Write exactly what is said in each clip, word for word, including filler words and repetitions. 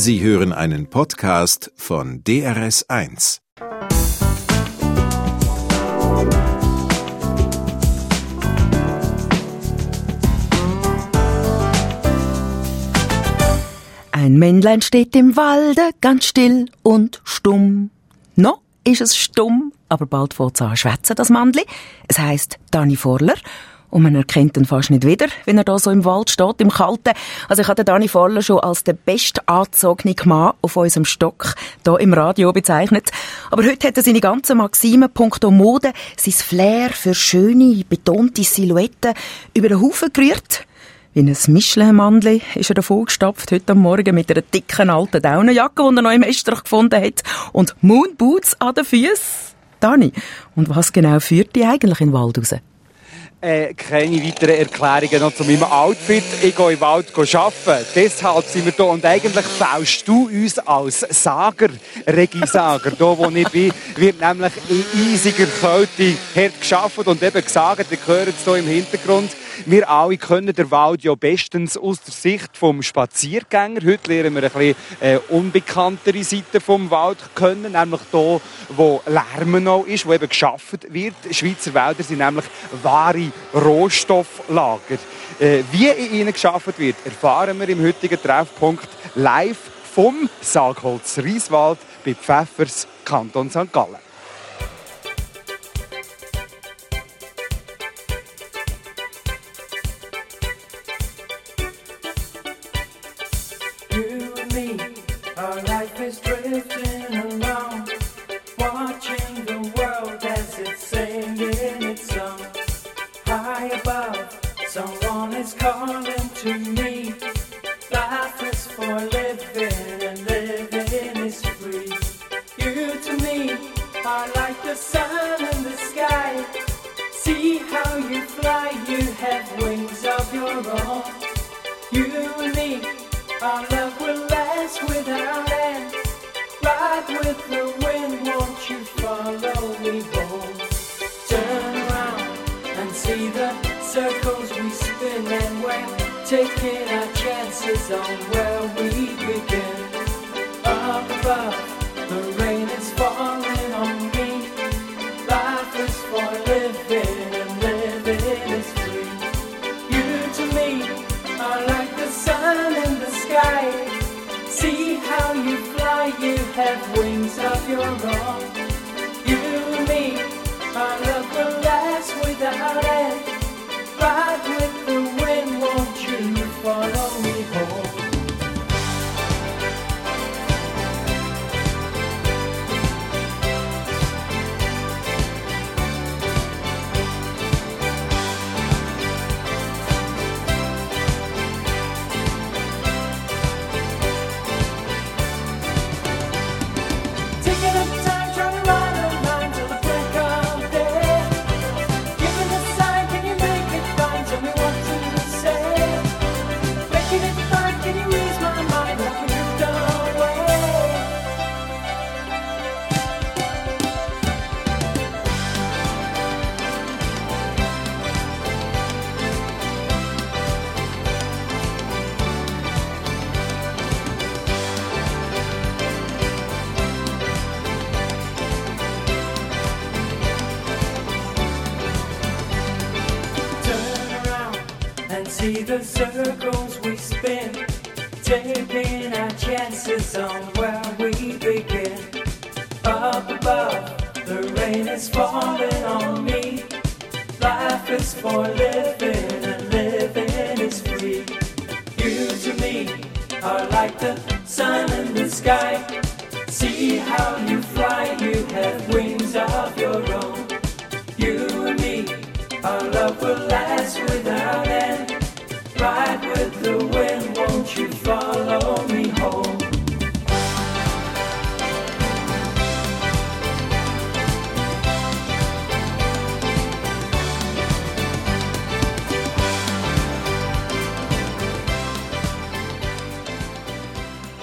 Sie hören einen Podcast von D R S eins. Ein Männlein steht im Walde, ganz still und stumm. Noch ist es stumm, aber bald fängt es an schwätzen, das Männli. Es heisst Dani Vorler. Und man erkennt ihn fast nicht wieder, wenn er da so im Wald steht, im Kalten. Also ich habe den Dani Vorler schon als den bestangezogenen Mann auf unserem Stock hier im Radio bezeichnet. Aber heute hat er seine ganzen Maximen punkto Mode, sein Flair für schöne, betonte Silhouetten über den Haufen gerührt. Wie ein Michelin-Mandli ist er davon gestapft, heute am Morgen mit einer dicken alten Daunenjacke, die er noch im Estrich gefunden hat, und Moonboots an den Füßen. Dani, und was genau führt dich eigentlich in den Wald raus? Äh, keine weiteren Erklärungen noch zu meinem Outfit. Ich gehe in den Wald arbeiten. Deshalb sind wir hier. Und eigentlich baust du uns als Sager, Regisager, hier wo ich bin, wird nämlich in eisiger Kälte hart gearbeitet und eben gesagt, ihr hört es hier im Hintergrund. Wir alle können den Wald ja bestens aus der Sicht vom Spaziergänger. Heute lernen wir ein bisschen äh, unbekanntere Seiten vom Wald kennen, nämlich hier, wo Lärm noch ist, wo eben geschaffen wird. Schweizer Wälder sind nämlich wahre Rohstofflager. Äh, wie in ihnen geschaffen wird, erfahren wir im heutigen Treffpunkt live vom Sagholz Rieswald bei Pfäffers, Kanton Sankt Gallen. Taking our chances on where we begin. Up above, the rain is falling on me. Life is for living and living is free. You to me are like the sun in the sky. See how you fly, you have wings of your own. You and me, our love will last without end. Ride with the wind, won't you follow me home? Taking up time, trying to ride a line till the break of day. Giving a sign, can you make it fine? Tell me what to say. Making it fine, can you ease my mind like you drift away? Turn around and see the circles we spin, taking our chances on where we begin. Up above, the rain is falling on me. Life is for living and living is free. You to me are like the sun in the sky. See how you fly, you have wings of your own. You and me, our love will last without end. Ride with the wind, won't you follow me home?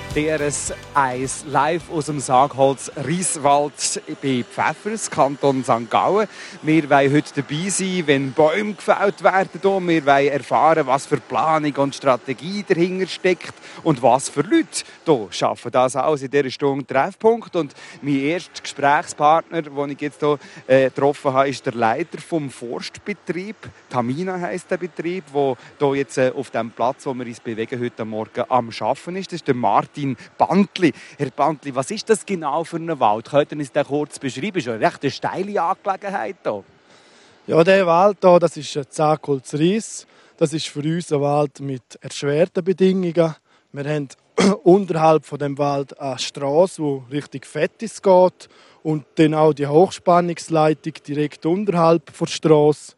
D R S eins live aus dem Sagholz Rieswald bei Pfäffers, Kanton Sankt Gallen. Wir wollen heute dabei sein, wenn Bäume gefällt werden. Wir wollen erfahren, was für Planung und Strategie dahinter steckt und was für Leute hier schaffen das alles in dieser Stunde Treffpunkt. Und mein erster Gesprächspartner, den ich jetzt hier äh, getroffen habe, ist der Leiter vom Forstbetrieb. Tamina heisst der Betrieb, der hier jetzt äh, auf dem Platz, wo wir uns bewegen, heute Morgen am Arbeiten ist. Das ist der Martin Bantli. Herr Bantli, was ist das genau für ein Wald? Könnt ihr uns den kurz beschreiben? Das ist eine recht steile Angelegenheit hier. Ja, dieser Wald hier, das ist ein Sagholz Ries. Das ist für uns ein Wald mit erschwerten Bedingungen. Wir haben unterhalb von dem Wald eine Straße, die Richtung Fettis geht und dann auch die Hochspannungsleitung direkt unterhalb der Straße.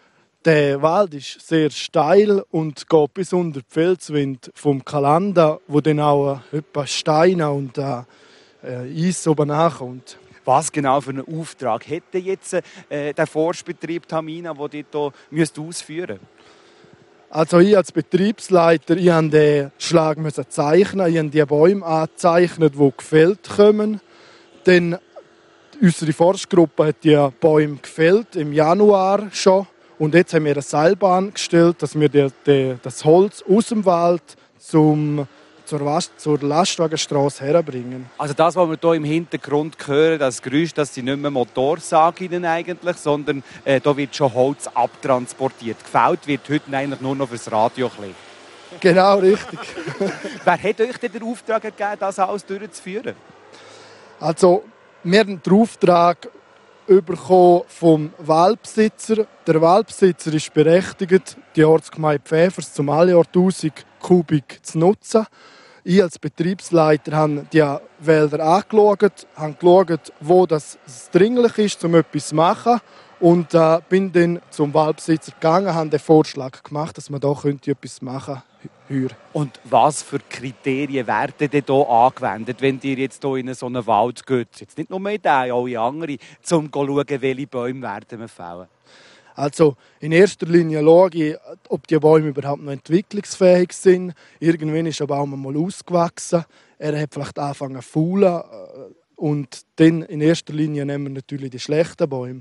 Der Wald ist sehr steil und geht bis unter die Felswand vom Kalanda, wo dann auch etwa Steine und äh, Eis oben nachkommt. Was genau für einen Auftrag hätte jetzt äh, der Forstbetrieb Tamina, den ihr hier ausführen müsst? Also ich als Betriebsleiter, ich musste den Schlag zeichnen, ich habe die Bäume angezeichnet, die gefällt kommen. Dann unsere Forstgruppe hat die Bäume gefällt im Januar schon. Und jetzt haben wir eine Seilbahn gestellt, dass wir die, die, das Holz aus dem Wald zum, zur, Was, zur Lastwagenstraße herbringen. Also das, was wir hier im Hintergrund hören, das Geräusch, das sind nicht mehr Motorsägen eigentlich, sondern äh, da wird schon Holz abtransportiert. Gefällt wird heute eigentlich nur noch fürs Radio. Genau, richtig. Wer hat euch denn den Auftrag gegeben, das alles durchzuführen? Also, wir haben den Auftrag bekommen vom Waldbesitzer. Der Waldbesitzer ist berechtigt, die Ortsgemeinde Pfäffers zum alle Jahr tausend Kubik zu nutzen. Ich als Betriebsleiter habe die Wälder angeschaut, habe geschaut, wo das dringlich ist, um etwas zu machen. Und äh, bin dann zum Waldbesitzer gegangen, habe den Vorschlag gemacht, dass man da etwas machen könnte. Und was für Kriterien werden denn hier angewendet, wenn ihr jetzt hier in so einen Wald geht? Jetzt nicht nur in den, auch in andere, um zu schauen, welche Bäume werden wir fällen? Also in erster Linie schaue ich, ob die Bäume überhaupt noch entwicklungsfähig sind. Irgendwann ist ein Baum einmal ausgewachsen. Er hat vielleicht angefangen zu faulen. Und dann in erster Linie nehmen wir natürlich die schlechten Bäume.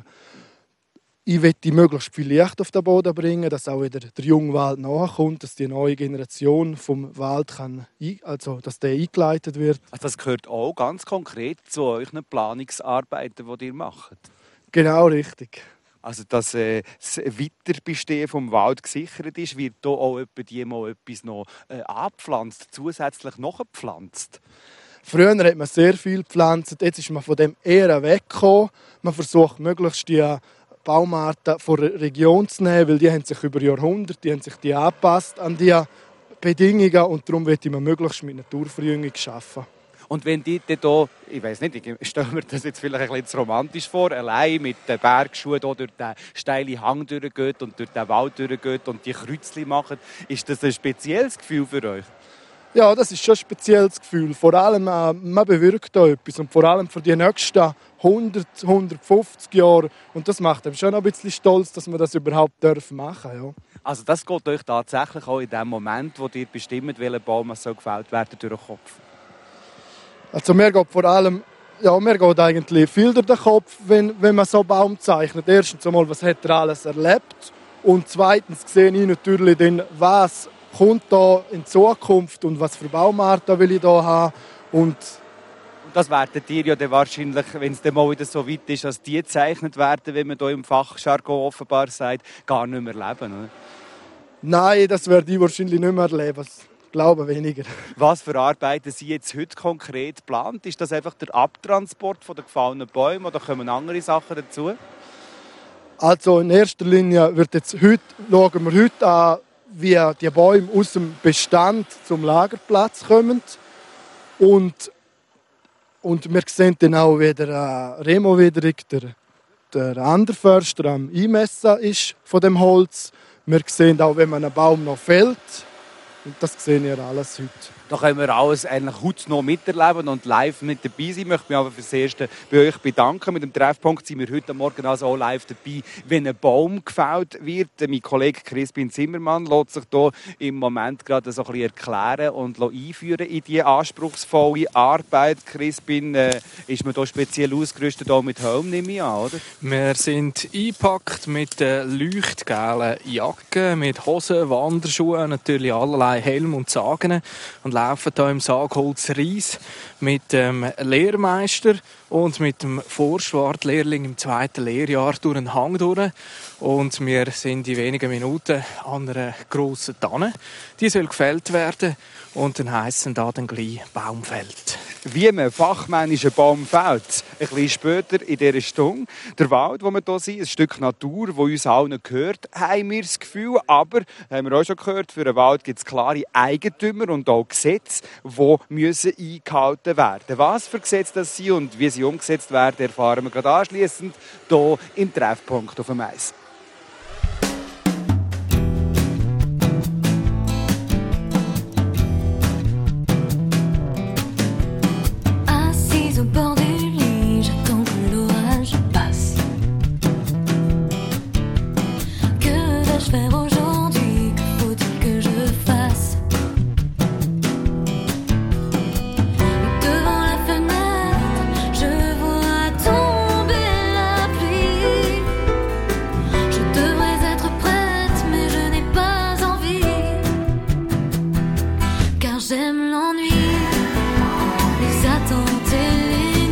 Ich möchte möglichst viel Licht auf den Boden bringen, dass auch wieder der junge Wald nachkommt, dass die neue Generation vom Wald kann, also dass der eingeleitet wird. Also das gehört auch ganz konkret zu euren Planungsarbeiten, die ihr macht? Genau, richtig. Also dass äh, das Weiterbestehen vom Wald gesichert ist, wird hier auch die mal etwas noch äh, abgepflanzt, zusätzlich nachgepflanzt? Früher hat man sehr viel gepflanzt, jetzt ist man von dem eher weggekommen. Man versucht möglichst die Baumarten von der Region zu nehmen, weil die haben sich über Jahrhunderte die haben sich die angepasst an die Bedingungen und darum möchte man möglichst mit Naturverjüngung arbeiten. Und wenn die hier, ich weiss nicht, ich stelle mir das jetzt vielleicht ein bisschen romantisch vor, allein mit den Bergschuhen hier durch den steilen Hang durchgeht und durch den Wald durchgeht und die Kreuzchen machen, ist das ein spezielles Gefühl für euch? Ja, das ist schon ein spezielles Gefühl. Vor allem, äh, man bewirkt da etwas. Und vor allem für die nächsten hundert, hundertfünfzig Jahre. Und das macht einem schon ein bisschen stolz, dass wir das überhaupt dürfen machen. Ja. Also das geht euch tatsächlich auch in dem Moment, wo ihr bestimmt, welcher Baum soll gefällt werden, durch den Kopf? Also mir geht vor allem, ja, mir geht eigentlich viel durch den Kopf, wenn, wenn man so einen Baum zeichnet. Erstens einmal, was hat er alles erlebt? Und zweitens sehe ich natürlich dann, was kommt da in Zukunft und was für Baumarten will ich da haben. Und Und das werden ihr ja dann wahrscheinlich, wenn es dann mal wieder so weit ist, dass die gezeichnet werden, wie man hier im Fachjargon offenbar sagt, gar nicht mehr leben, oder? Nein, das werde ich wahrscheinlich nicht mehr erleben. Ich glaube weniger. Was für Arbeiten sind jetzt heute konkret geplant? Ist das einfach der Abtransport der gefallenen Bäume oder kommen andere Sachen dazu? Also in erster Linie wird jetzt heute, schauen wir heute an, wie die Bäume aus dem Bestand zum Lagerplatz kommen. Und, und wir sehen dann auch, wie der äh, Remo Wiederig, der, der andere Förster, am Einmessen ist von dem Holz. Wir sehen auch, wenn man einen Baum noch fällt. Und das sehen wir alles heute. Da können wir alles eigentlich heute noch miterleben und live mit dabei sein. Ich möchte mich aber fürs Erste bei euch bedanken. Mit dem Treffpunkt sind wir heute Morgen also auch live dabei, wenn ein Baum gefällt wird. Mein Kollege Crispin Zimmermann lässt sich hier im Moment gerade so ein bisschen erklären und einführen in diese anspruchsvolle Arbeit. Crispin, äh, ist man hier speziell ausgerüstet auch mit Helm, nehme ich an, oder? Wir sind eingepackt mit leuchtgelben Jacken, mit Hosen, Wanderschuhen, natürlich allerlei Helm und Sagen und laufen hier im Sagholz Reis mit dem Lehrmeister und mit dem Vorschwartlehrling im zweiten Lehrjahr durch einen Hang durch. Und wir sind in wenigen Minuten an einer grossen Tanne. Die soll gefällt werden und dann heissen da dann gleich Baumfeld. Wie man fachmännisch einen Baum fällt, ein bisschen später in dieser Stunde. Der Wald, wo wir hier sind, ein Stück Natur, das uns allen gehört, haben wir das Gefühl. Aber, haben wir auch schon gehört, für einen Wald gibt es klare Eigentümer und auch Gesetze, die müssen eingehalten werden. Was für Gesetze das sind und wie sie umgesetzt werden, erfahren wir gerade anschliessend hier im Treffpunkt auf dem Eis. Au bord du lit, j'attends que l'orage passe. Que vais-je faire aujourd'hui? Que faut-il que je fasse? Devant la fenêtre, je vois tomber la pluie. Je devrais être prête, mais je n'ai pas envie. Car j'aime l'ennui, les attentes et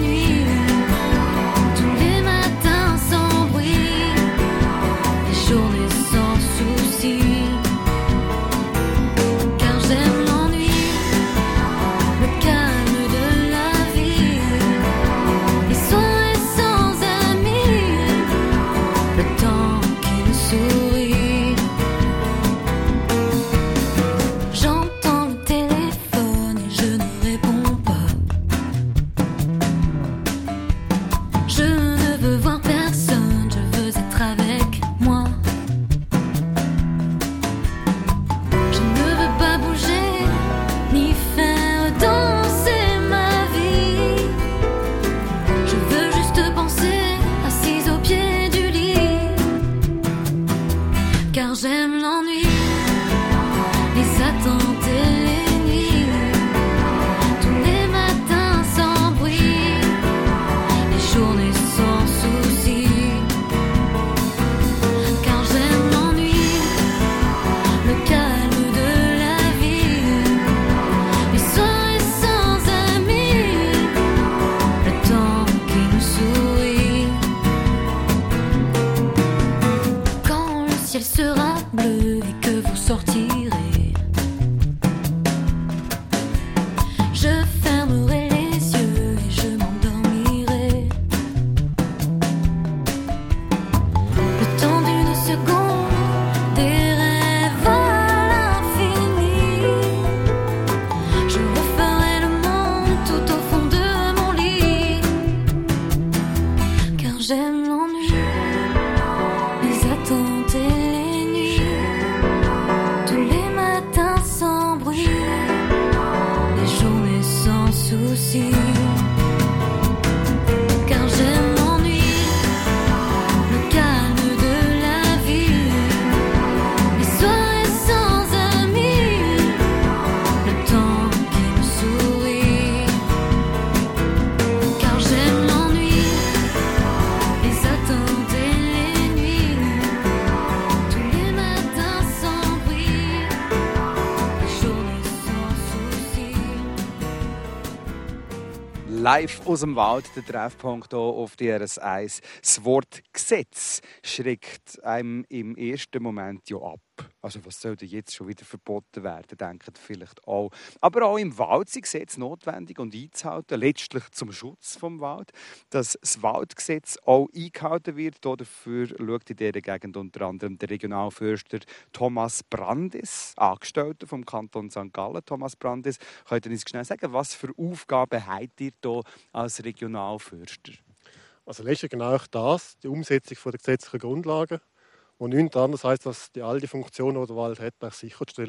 Live aus dem Wald, der Treffpunkt hier auf D R S eins. Das Wort Gesetz schreckt einem im ersten Moment ja ab. Also was soll denn jetzt schon wieder verboten werden, denken vielleicht auch. Aber auch im Wald sind Gesetze notwendig und einzuhalten, letztlich zum Schutz vom Wald. Dass das Waldgesetz auch eingehalten wird, dafür schaut in dieser Gegend unter anderem der Regionalförster Thomas Brandis, Angestellter vom Kanton Sankt Gallen. Thomas Brandis, könnt ihr uns schnell sagen, was für Aufgaben habt ihr hier als Regionalförster? Also letztlich genau das, die Umsetzung der gesetzlichen Grundlagen, wo nichts anderes heisst, dass die all die Funktionen, die der Wald hat, sicherzustellen,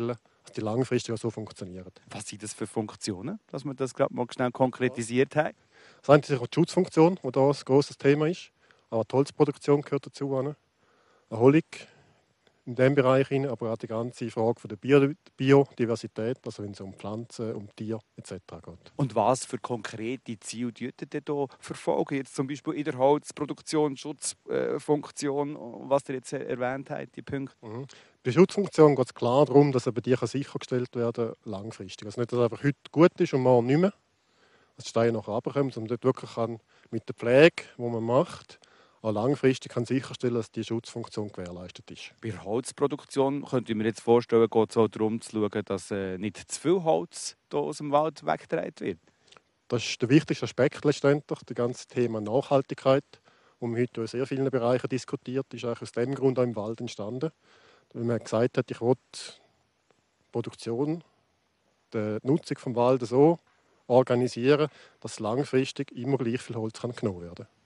dass die langfristig auch so funktionieren. Was sind das für Funktionen, dass wir das gerade mal schnell konkretisiert haben? Das eine ist sicher die Schutzfunktion, die hier ein grosses Thema ist. Aber die Holzproduktion gehört dazu. Eine Erholung in diesem Bereich, aber auch die ganze Frage von der Bio- Biodiversität, also wenn es um Pflanzen, um Tiere et cetera geht. Und was für konkrete Ziele verfolgt ihr hier verfolgen? Jetzt zum Beispiel in der Holzproduktion, Schutzfunktion, was ihr jetzt erwähnt habt, die Punkte. Mhm. Bei der Schutzfunktion geht es klar darum, dass eben die sichergestellt werden langfristig. Also nicht, dass es einfach heute gut ist und morgen nicht mehr, dass die Steine nachher runterkommen, sondern dort wirklich kann mit der Pflege, die man macht, auch langfristig kann sicherstellen, dass die Schutzfunktion gewährleistet ist. Bei der Holzproduktion könnte ich mir jetzt vorstellen, geht es auch darum zu schauen, dass äh, nicht zu viel Holz hier aus dem Wald weggetragen wird. Das ist der wichtigste Aspekt letztendlich, das ganze Thema Nachhaltigkeit, das man heute in sehr vielen Bereichen diskutiert, ist eigentlich aus dem Grund auch im Wald entstanden. Weil man gesagt hat, ich will die Produktion, die Nutzung des Waldes so organisieren, dass langfristig immer gleich viel Holz kann genommen werden kann.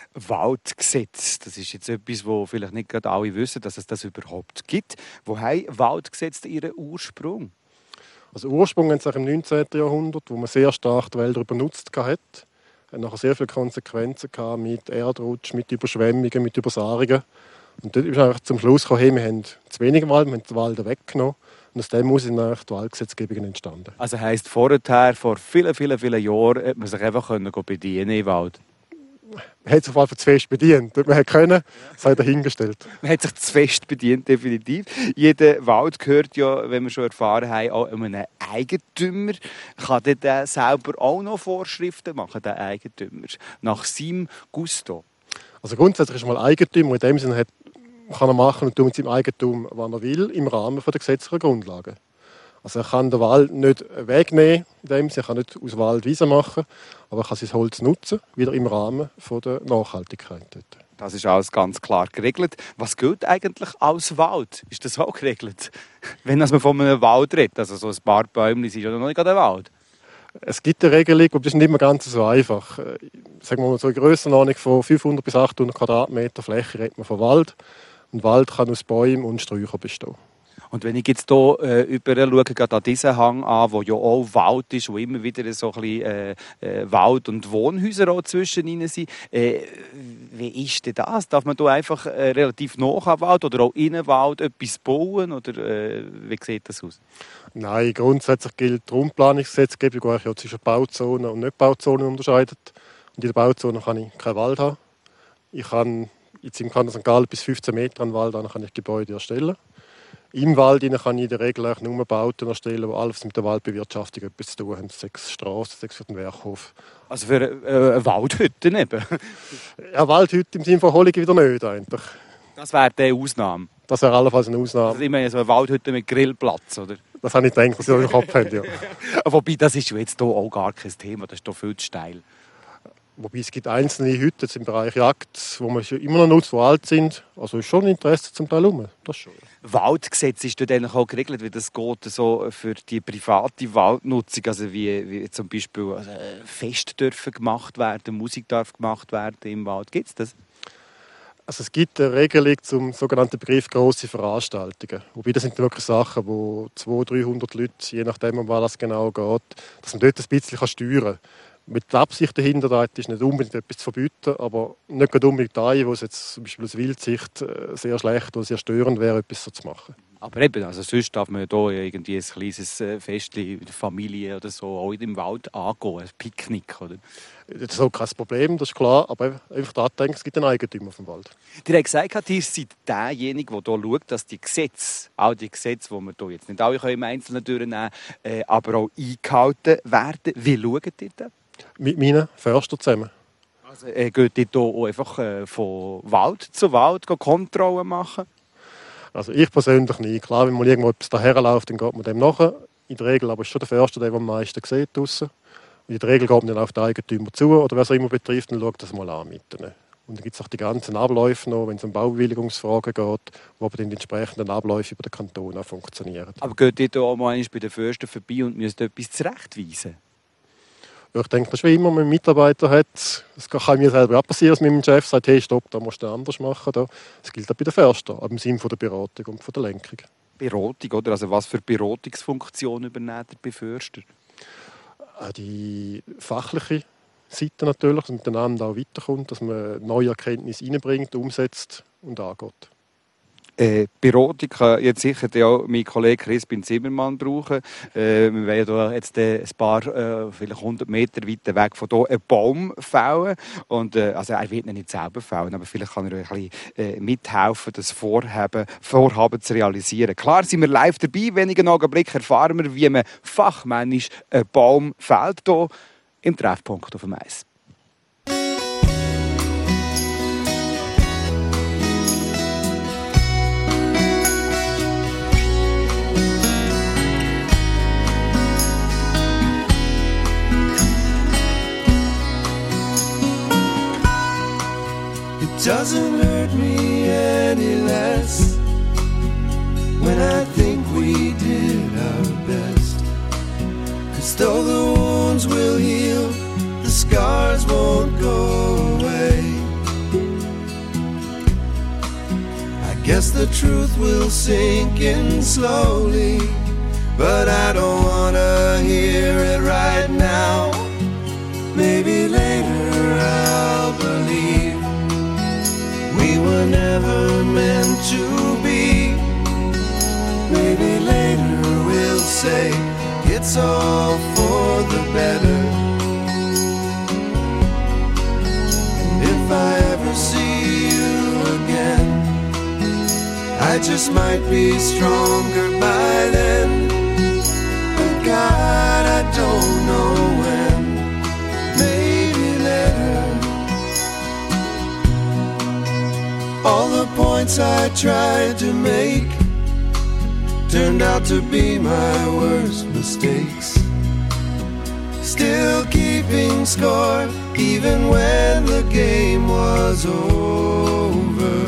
Waldgesetz, das ist jetzt etwas, wo vielleicht nicht gerade alle wissen, dass es das überhaupt gibt. Wo haben Waldgesetze ihren Ursprung? Also Ursprung haben sie im neunzehnten Jahrhundert, wo man sehr stark die Wälder benutzt hat. Es hat nachher sehr viele Konsequenzen gehabt mit Erdrutsch, mit Überschwemmungen, mit Übersaarungen. Und dort ist einfach zum Schluss gekommen, hey, wir haben zu wenig Wald, wir haben die Wälder weggenommen. Und aus dem ist dann die Waldgesetzgebung entstanden. Also heisst, vorher, vor vielen, vielen, vielen Jahren, hat man sich einfach bedienen im Wald. Man hat sich auf jeden Fall zu fest bedient. Man hat können, das hat dahingestellt. Man hat sich zu fest bedient, definitiv. Jeder Wald gehört ja, wenn wir schon erfahren haben, auch einem Eigentümer. Kann der selber auch noch Vorschriften machen, der Eigentümer, nach seinem Gusto? Also grundsätzlich ist mal Eigentümer, in dem Sinne hat, kann er machen und tun mit seinem Eigentum, was er will, im Rahmen der gesetzlichen Grundlagen. Also er kann den Wald nicht wegnehmen, in dem Sinne, er kann nicht aus Wald Wiese machen, aber er kann sein Holz nutzen, wieder im Rahmen der Nachhaltigkeit. Das ist alles ganz klar geregelt. Was gilt eigentlich als Wald? Ist das auch geregelt? Wenn man von einem Wald redet, also so ein paar Bäume sind ja noch nicht gerade ein Wald. Es gibt eine Regelung, aber das ist nicht immer ganz so einfach. Sagen wir mal so eine Grössenordnung von fünfhundert bis achthundert Quadratmeter Fläche redet man von Wald. Und Wald kann aus Bäumen und Sträuchern bestehen. Und wenn ich jetzt hier äh, über schaue, gerade an diesen Hang an, wo ja auch Wald ist, wo immer wieder so ein bisschen äh, äh, Wald und Wohnhäuser auch zwischen ihnen sind, äh, wie ist denn das? Darf man da einfach äh, relativ nah am Wald oder auch in den Wald etwas bauen? Oder äh, wie sieht das aus? Nein, grundsätzlich gilt die Raumplanungsgesetzgebung, die ja zwischen Bauzonen und Nicht-Bauzonen unterscheidet. Und in der Bauzone kann ich keinen Wald haben. Ich kann jetzt im Kanton Sankt Gallen bis fünfzehn Meter an Wald an kann ich Gebäude erstellen. Im Wald kann ich in der Regel auch nur Bauten erstellen, die alles mit der Waldbewirtschaftung etwas zu tun haben. Sechs Straßen, sechs für den Werkhof. Also für äh, eine Waldhütte eben? Ja, Waldhütte im Sinne von Erholung wieder nicht eigentlich. Das wäre die Ausnahme? Das wäre allenfalls eine Ausnahme. Also ich meine so eine Waldhütte mit Grillplatz, oder? Das habe ich gedacht, was ich im Kopf habe, ja. Wobei, das ist jetzt hier auch gar kein Thema, das ist hier viel zu steil. Wobei es gibt einzelne Hütten im Bereich Jagd, wo man immer noch nutzt, die alt sind. Also ist schon Interesse zum Teil rum. Das schon. Waldgesetz ist dort eigentlich auch geregelt, wie das geht so für die private Waldnutzung, also wie, wie zum Beispiel also Feste dürfen gemacht werden, Musik darf gemacht werden im Wald. Gibt es das? Also es gibt eine Regelung zum sogenannten Begriff grosse Veranstaltungen. Wobei das sind wirklich Sachen, wo zweihundert, dreihundert Leute, je nachdem, um was es genau geht, dass man dort ein bisschen steuern kann. Mit der Absicht dahinter ist nicht unbedingt etwas zu verbieten, aber nicht gerade unbedingt eine, wo es jetzt zum Beispiel aus Wildsicht sehr schlecht oder sehr störend wäre, etwas so zu machen. Aber eben, also sonst darf man ja hier irgendwie ein kleines Festchen mit der Familie oder so auch im Wald angehen, ein Picknick, oder? Das ist auch kein Problem, das ist klar, aber einfach daran denken, es gibt einen Eigentümer auf dem Wald. Ihr habt gesagt, ihr seid derjenige, der hier schaut, dass die Gesetze, auch die Gesetze, die wir hier jetzt nicht alle im Einzelnen durchnehmen können, aber auch eingehalten werden. Wie schaut ihr das? Mit meinen Förstern zusammen. Also äh, geht ihr hier auch einfach äh, von Wald zu Wald Kontrollen machen? Also ich persönlich nicht. Klar, wenn mal irgendwo etwas daherläuft, dann geht man dem nach. In der Regel aber ist schon der Förster der, der am meisten sieht draussen. In der Regel geht man dann auf den Eigentümer zu oder wer es immer betrifft, dann schaut das mal an mit denen. Und dann gibt es auch die ganzen Abläufe noch, wenn es um Baubewilligungsfragen geht, wo aber dann die entsprechenden Abläufe über den Kanton auch funktionieren. Aber geht ihr hier auch mal bei den Förstern vorbei und müsst etwas zurechtweisen? Ja, ich denke, das ist wie immer, wenn man einen Mitarbeiter hat. Es kann mir selber auch passieren, dass mein Chef sagt, hey, stopp, da musst du anders machen. Das gilt auch bei den Förstern, aber im Sinne der Beratung und der Lenkung. Beratung, oder? Also was für Beratungsfunktion übernimmt ihr bei Förster? Auch die fachliche Seite natürlich, dass man miteinander auch weiterkommt, dass man neue Erkenntnisse reinbringt, umsetzt und angeht. Äh, Beratung kann jetzt sicher auch mein Kollege Crispin Zimmermann brauchen. Äh, wir werden ja jetzt äh, ein paar, äh, vielleicht hundert Meter weiter weg von hier einen Baum fällen. Und, äh, also er wird ihn nicht selber fällen, aber vielleicht kann er ein bisschen äh, mithelfen, das Vorhaben, Vorhaben zu realisieren. Klar sind wir live dabei. Wenigen Augenblick erfahren wir, wie man fachmännisch einen Baum fällt, hier im Treffpunkt auf dem Eis. It doesn't hurt me any less when I think we did our best. 'Cause though the wounds will heal, the scars won't go away. I guess the truth will sink in slowly, but I don't wanna hear it right now. Maybe later I'll believe we were never meant to be. Maybe later we'll say it's all for the better. And if I ever see you again, I just might be stronger by then. But God, I don't know when. Maybe later. All the points I tried to make turned out to be my worst mistakes. Still keeping score even when the game was over.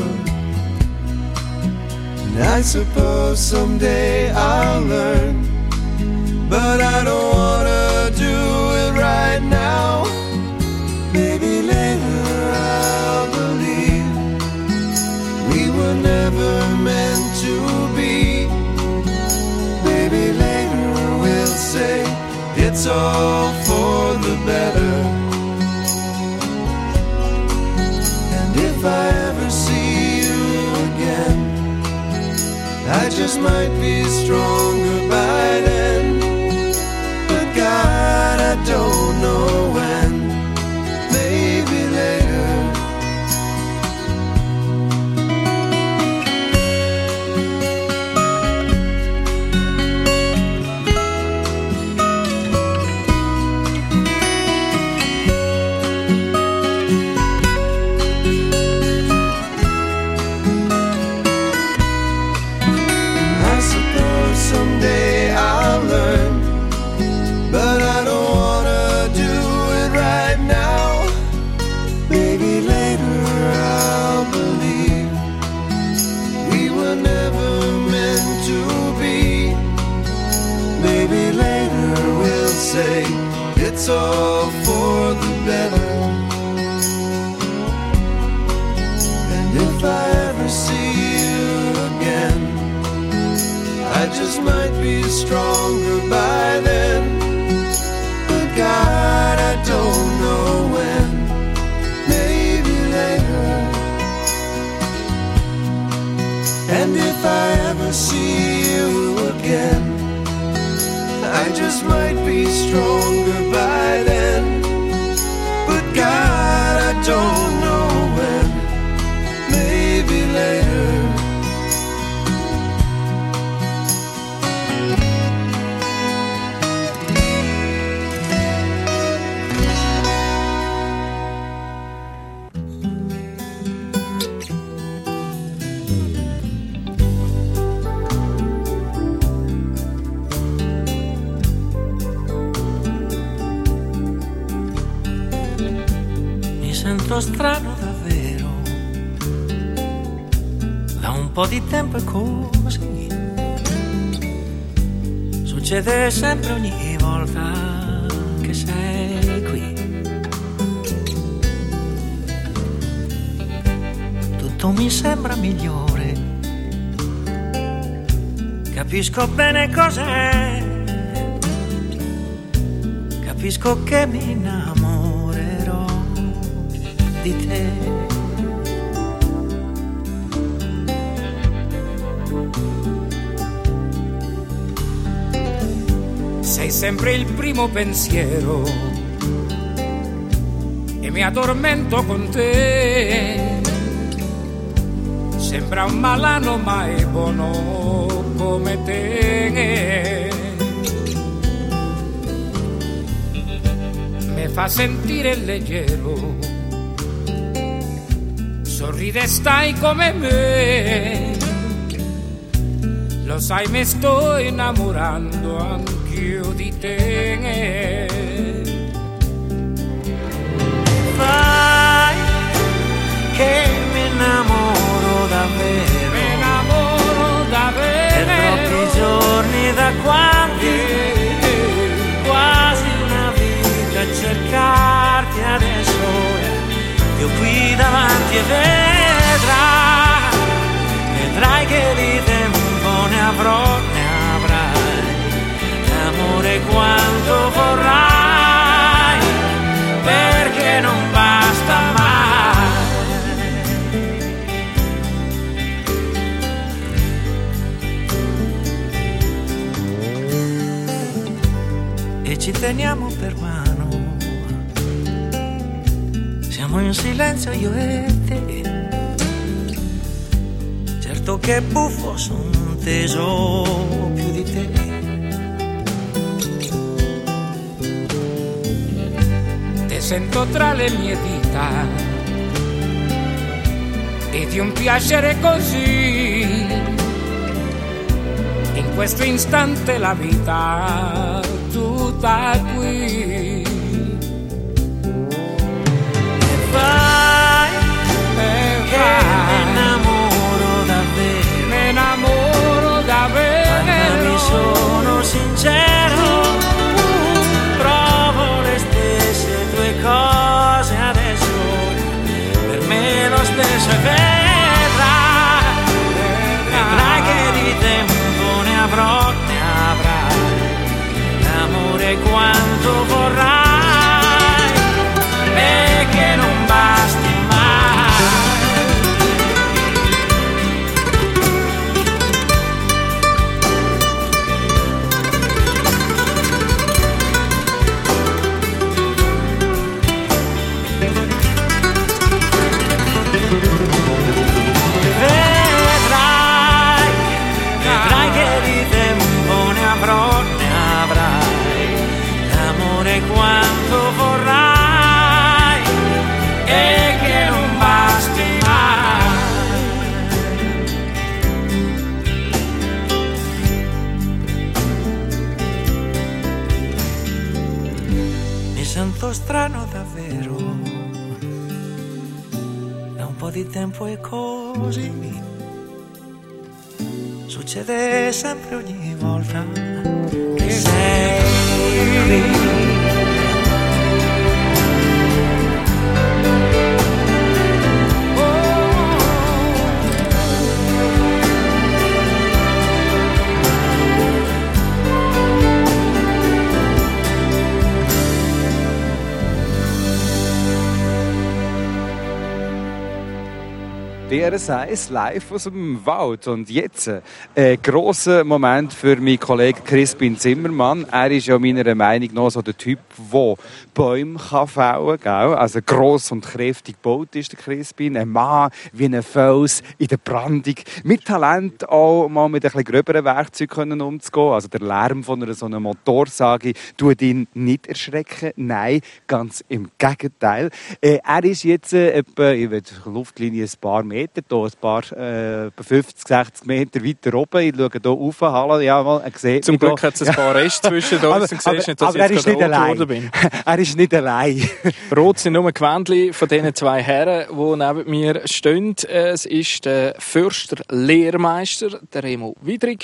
And I suppose someday I'll learn, but I don't wanna do it right now. Maybe later I'll believe we were never meant to be. Maybe later we'll say it's all for the better. And if I ever see you again, I just might be stronger by then. But God, I don't know when. Maybe later. Someday I'll learn, but I don't wanna do it right now. Maybe later I'll believe we were never meant to be. Maybe later we'll say it's all for the better. And if I ever see you again, I just might be stronger by then. But God, I don't know when. Maybe later. And if I ever see you again, I just might be stronger by then. But God, I don't know when. Maybe later. Sento strano davvero, da un po' di tempo è così. Succede sempre ogni volta che sei qui. Tutto mi sembra migliore, capisco bene cos'è, capisco che mi innamorerò di te. Sei sempre il primo pensiero e mi addormento con te. Sembra un malano ma è buono come te. Mi fa sentire leggero, sorride stai come me. Lo sai mi sto innamorando anch'io di te. Fai che mi innamoro davvero, mi innamoro davvero. Per troppi giorni da quanti, quasi una vita a cercarti adesso. Io qui davanti e vedrai, vedrai che di tempo ne avrò, ne avrai, l'amore quanto vorrai, perché non basta mai. E ci teniamo per mano, siamo in silenzio io e te. Certo che buffo son teso più di te. Te sento tra le mie dita e di un piacere così. In questo istante la vita tutta è qui. E vai, e vai, mi innamoro davvero, mi innamoro davvero. Ma sono sincero, provo le stesse tue cose adesso. Per me lo stesso è vedrai, vedrai che di tempo ne avrò, ne avrai, l'amore quanto vorrai, e che non basti mai. Vedrai, vedrai che di tempo ne avrò, ne avrai, l'amore quanto vorrai, e che non basti mai. Mi sento strano davvero, da un po' di tempo è così. Succede sempre ogni volta che sei qui. D R S eins live aus dem Wald. Und jetzt ein grosser Moment für meinen Kollegen Crispin Zimmermann. Er ist ja meiner Meinung nach so der Typ, der Bäume fällen kann. Also gross und kräftig gebaut ist der Crispin. Ein Mann wie ein Fels in der Brandung. Mit Talent auch mal mit ein bisschen gröberen Werkzeugen umzugehen. Also der Lärm von einer so einer Motorsage tut ihn nicht erschrecken. Nein, ganz im Gegenteil. Äh, er ist jetzt äh, etwa in der Luftlinie ein paar Meter, hier ein paar äh, fünfzig, sechzig Meter weiter oben. Ich schaue hier rauf, hallo, ja, mal, er sieht Zum Glück da. hat es ein paar Reste zwischen uns. Aber, und siehst aber, nicht, dass aber ich er jetzt ist nicht rot allein. geworden bin. Er ist nicht allein. Rot sind nur Gewändchen von diesen zwei Herren, die neben mir stehen. Es ist der Förster Lehrmeister, der Remo Widrig,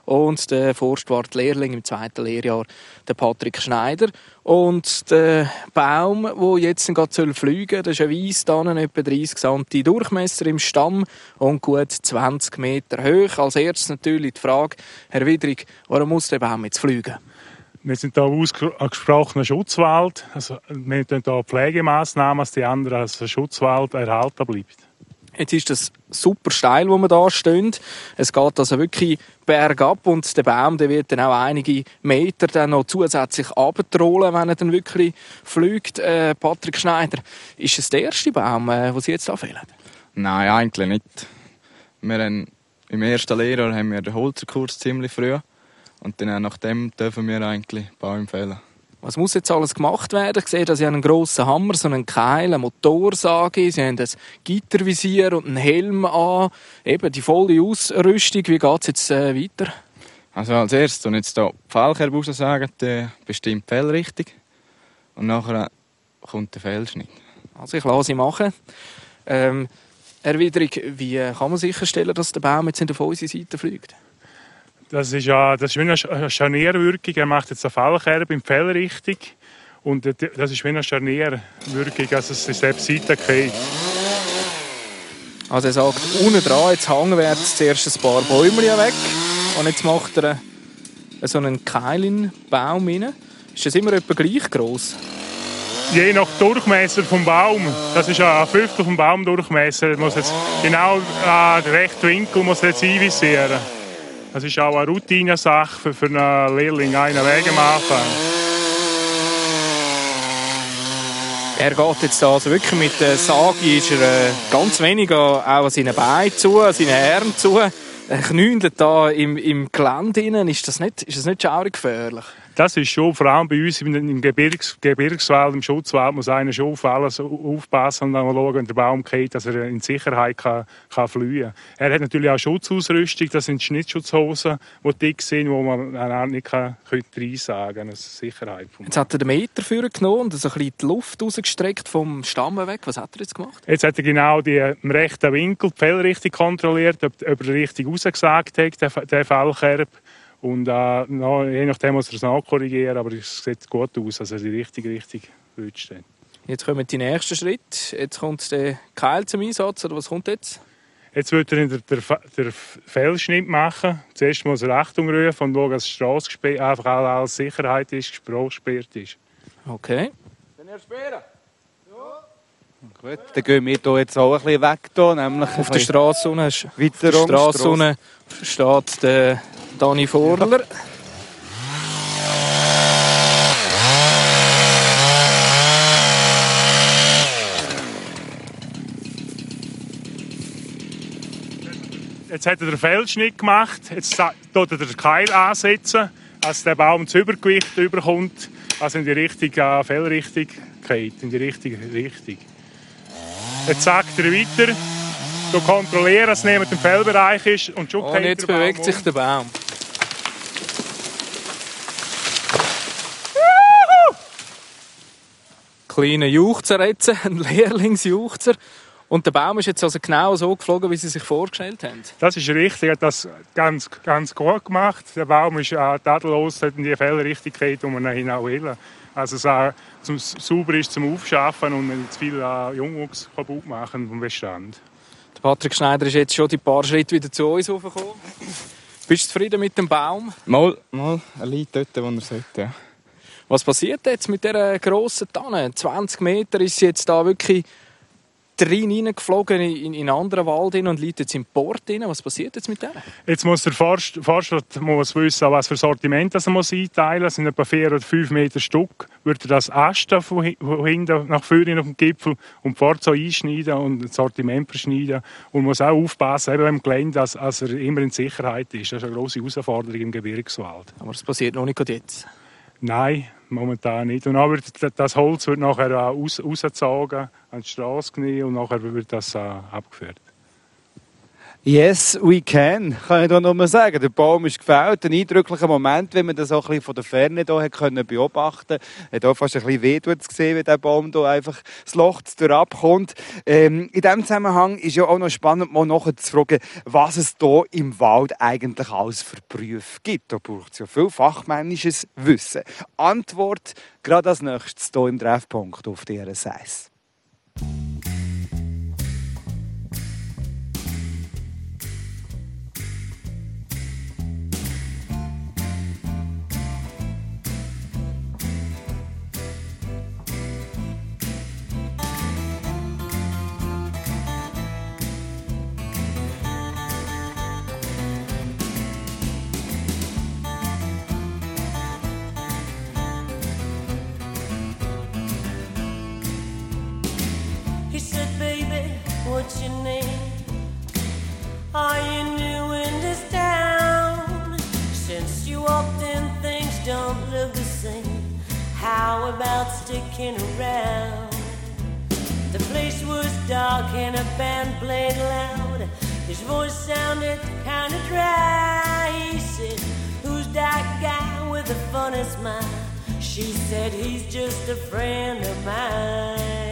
und der Forstwart-Lehrling im zweiten Lehrjahr, der Patrick Schneider. Und der Baum, der jetzt gerade fliegen soll, das ist ein Weisstannen, etwa dreißig Zentimeter Durchmesser im Stamm und gut zwanzig Meter hoch. Als erstes natürlich die Frage, Herr Widrig, warum muss der Baum jetzt fliegen? Wir sind hier ausgesprochener Schutzwald. Also, wir haben hier Pflegemaßnahmen, dass die anderen als Schutzwald erhalten bleibt. Jetzt ist das super steil, wo wir da stehen. Es geht also wirklich bergab und der Baum, der wird dann auch einige Meter dann noch zusätzlich runterrollen, wenn er dann wirklich fliegt. Äh, Patrick Schneider, ist es der erste Baum, äh, den Sie jetzt anfehlen? Nein, eigentlich nicht. Wir haben, im ersten Lehrjahr haben wir den Holzerkurs ziemlich früh und dann nach dem dürfen wir eigentlich Bäume fällen. Was muss jetzt alles gemacht werden? Ich sehe, dass Sie einen grossen Hammer, so einen Keil, eine Motorsage, Sie haben ein Gittervisier und einen Helm an. Eben die volle Ausrüstung. Wie geht es jetzt äh, weiter? Also als erstes und jetzt hier die Fallkerbe raussagen, die bestimmt die Fellrichtung. Und nachher kommt der Fellschnitt. Also ich lasse Sie machen. Ähm, Herr Widrig, wie kann man sicherstellen, dass der Baum jetzt auf unsere Seite fliegt? Das ist, ja, das ist wie eine Scharnierwirkung. Er macht jetzt eine Fallkerbe in die Fellrichtung. Und das ist wie eine Scharnierwirkung, also es ist auf die Seite geht. Also er sagt, unten dran, jetzt hangwärts zuerst ein paar Bäume weg. Und jetzt macht er so einen Keil in den Baum rein. Ist das immer etwa gleich gross? Je nach Durchmesser vom Baum. Das ist ein Fünftel vom Baumdurchmesser. Muss jetzt genau an den rechten Winkel muss jetzt einvisieren. Das ist auch eine Routinesache für, für einen Lehrling, einen Weg am Anfang. Er geht jetzt also wirklich mit der Sage, ist er äh, ganz wenig auch an seinen Beinen zu, an seinen Armen zu. Er knündelt da im, im Gelände rein. Ist das nicht, ist das nicht schaurig gefährlich? Das ist schon, vor allem bei uns im Gebirgs, Gebirgswald, im Schutzwald, muss einer schon auf alles aufpassen und dann mal schauen, wenn der Baum geht, dass er in Sicherheit kann, kann fliehen kann. Er hat natürlich auch Schutzausrüstung, das sind Schnittschutzhosen, die dick sind, wo man auch nicht reinsagen kann. Das ist Sicherheit. Jetzt hat er den Meter für genommen und so ein bisschen die Luft rausgestreckt vom Stamm weg. Was hat er jetzt gemacht? Jetzt hat er genau die, im rechten Winkel die Fellrichtung kontrolliert, ob, ob er richtig rausgesagt hat, der, der Fallkerb. Und äh, no, je nachdem muss er es nachkorrigieren, aber es sieht gut aus, also die richtige Richtung rutscht. Jetzt kommen die nächsten Schritte. Jetzt kommt der Keil zum Einsatz, oder was kommt jetzt? Jetzt wird er den, den, den Fellschnitt machen. Zuerst muss er Achtung rufen und schauen, dass die Strasse einfach als Sicherheit ist, gesperrt ist. Okay. Können wir sperren? Ja. Gut, dann gehen wir hier jetzt auch ein bisschen weg. Hier, nämlich auf der Strasse unten, weiter um der Strasse unten steht der Dani Vorler. Jetzt hat er den Fellschnitt gemacht. Jetzt tut er den Keil ansetzen, dass der Baum das Übergewicht überkommt, also in die richtige Fellrichtung geht, in die richtige Richtung. Jetzt sagt er weiter. Du kontrollierst, dass es neben dem Fellbereich ist. Und, schon und jetzt bewegt sich der Baum. Kleiner Juchzer jetzt, ein Lehrlingsjuchzer. Und der Baum ist jetzt also genau so geflogen, wie Sie sich vorgestellt haben? Das ist richtig, er hat das ganz, ganz gut gemacht. Der Baum ist äh, tadellos in die Fellrichtung geht, wo man ihn auch will. Also es zum, sauber ist zum Aufschaffen und nicht zu viel äh, Jungwuchs kaputt machen vom Bestand. Der Patrick Schneider ist jetzt schon die paar Schritte wieder zu uns hochgekommen. Bist du zufrieden mit dem Baum? Mal, mal. Er liegt dort, wo er sollte, ja. Was passiert jetzt mit dieser grossen Tanne? zwanzig Meter ist sie jetzt da wirklich drin hineingeflogen in, in einen anderen Wald hin und liegt jetzt im Port hin. Was passiert jetzt mit der? Jetzt muss der Forst, Forscher muss wissen, was für Sortiment er muss einteilen muss. Es sind etwa vier oder fünf Meter Stück. Würde er das Asten von hinten nach vorne auf dem Gipfel und vorne so einschneiden und das Sortiment verschneiden. Und muss auch aufpassen, eben beim Gelände, dass, dass er immer in Sicherheit ist. Das ist eine grosse Herausforderung im Gebirgswald. Aber das passiert noch nicht jetzt? Nein, momentan nicht. Und dann wird das Holz wird nachher raus, rausgezogen, an die Straße genommen und nachher wird das äh, abgeführt. Yes, we can, kann ich da nur mal sagen. Der Baum ist gefällt. Ein eindrücklicher Moment, wenn man das auch ein bisschen von der Ferne hier hat können beobachten konnte. Hat auch fast ein bisschen weh gesehen, wie der Baum hier einfach das Loch durchabkommt. Ähm, in diesem Zusammenhang ist ja auch noch spannend, mal nachher zu fragen, was es hier im Wald eigentlich alles für Berufe gibt. Da braucht es ja viel fachmännisches Wissen. Antwort gerade als nächstes hier im Treffpunkt auf D R S eins. He said, baby, what's your name? Are you new in this town? Since you walked in, things don't look the same. How about sticking around? The place was dark and a band played loud. His voice sounded kind of dry. He said, who's that guy with the funny smile? She said, he's just a friend of mine.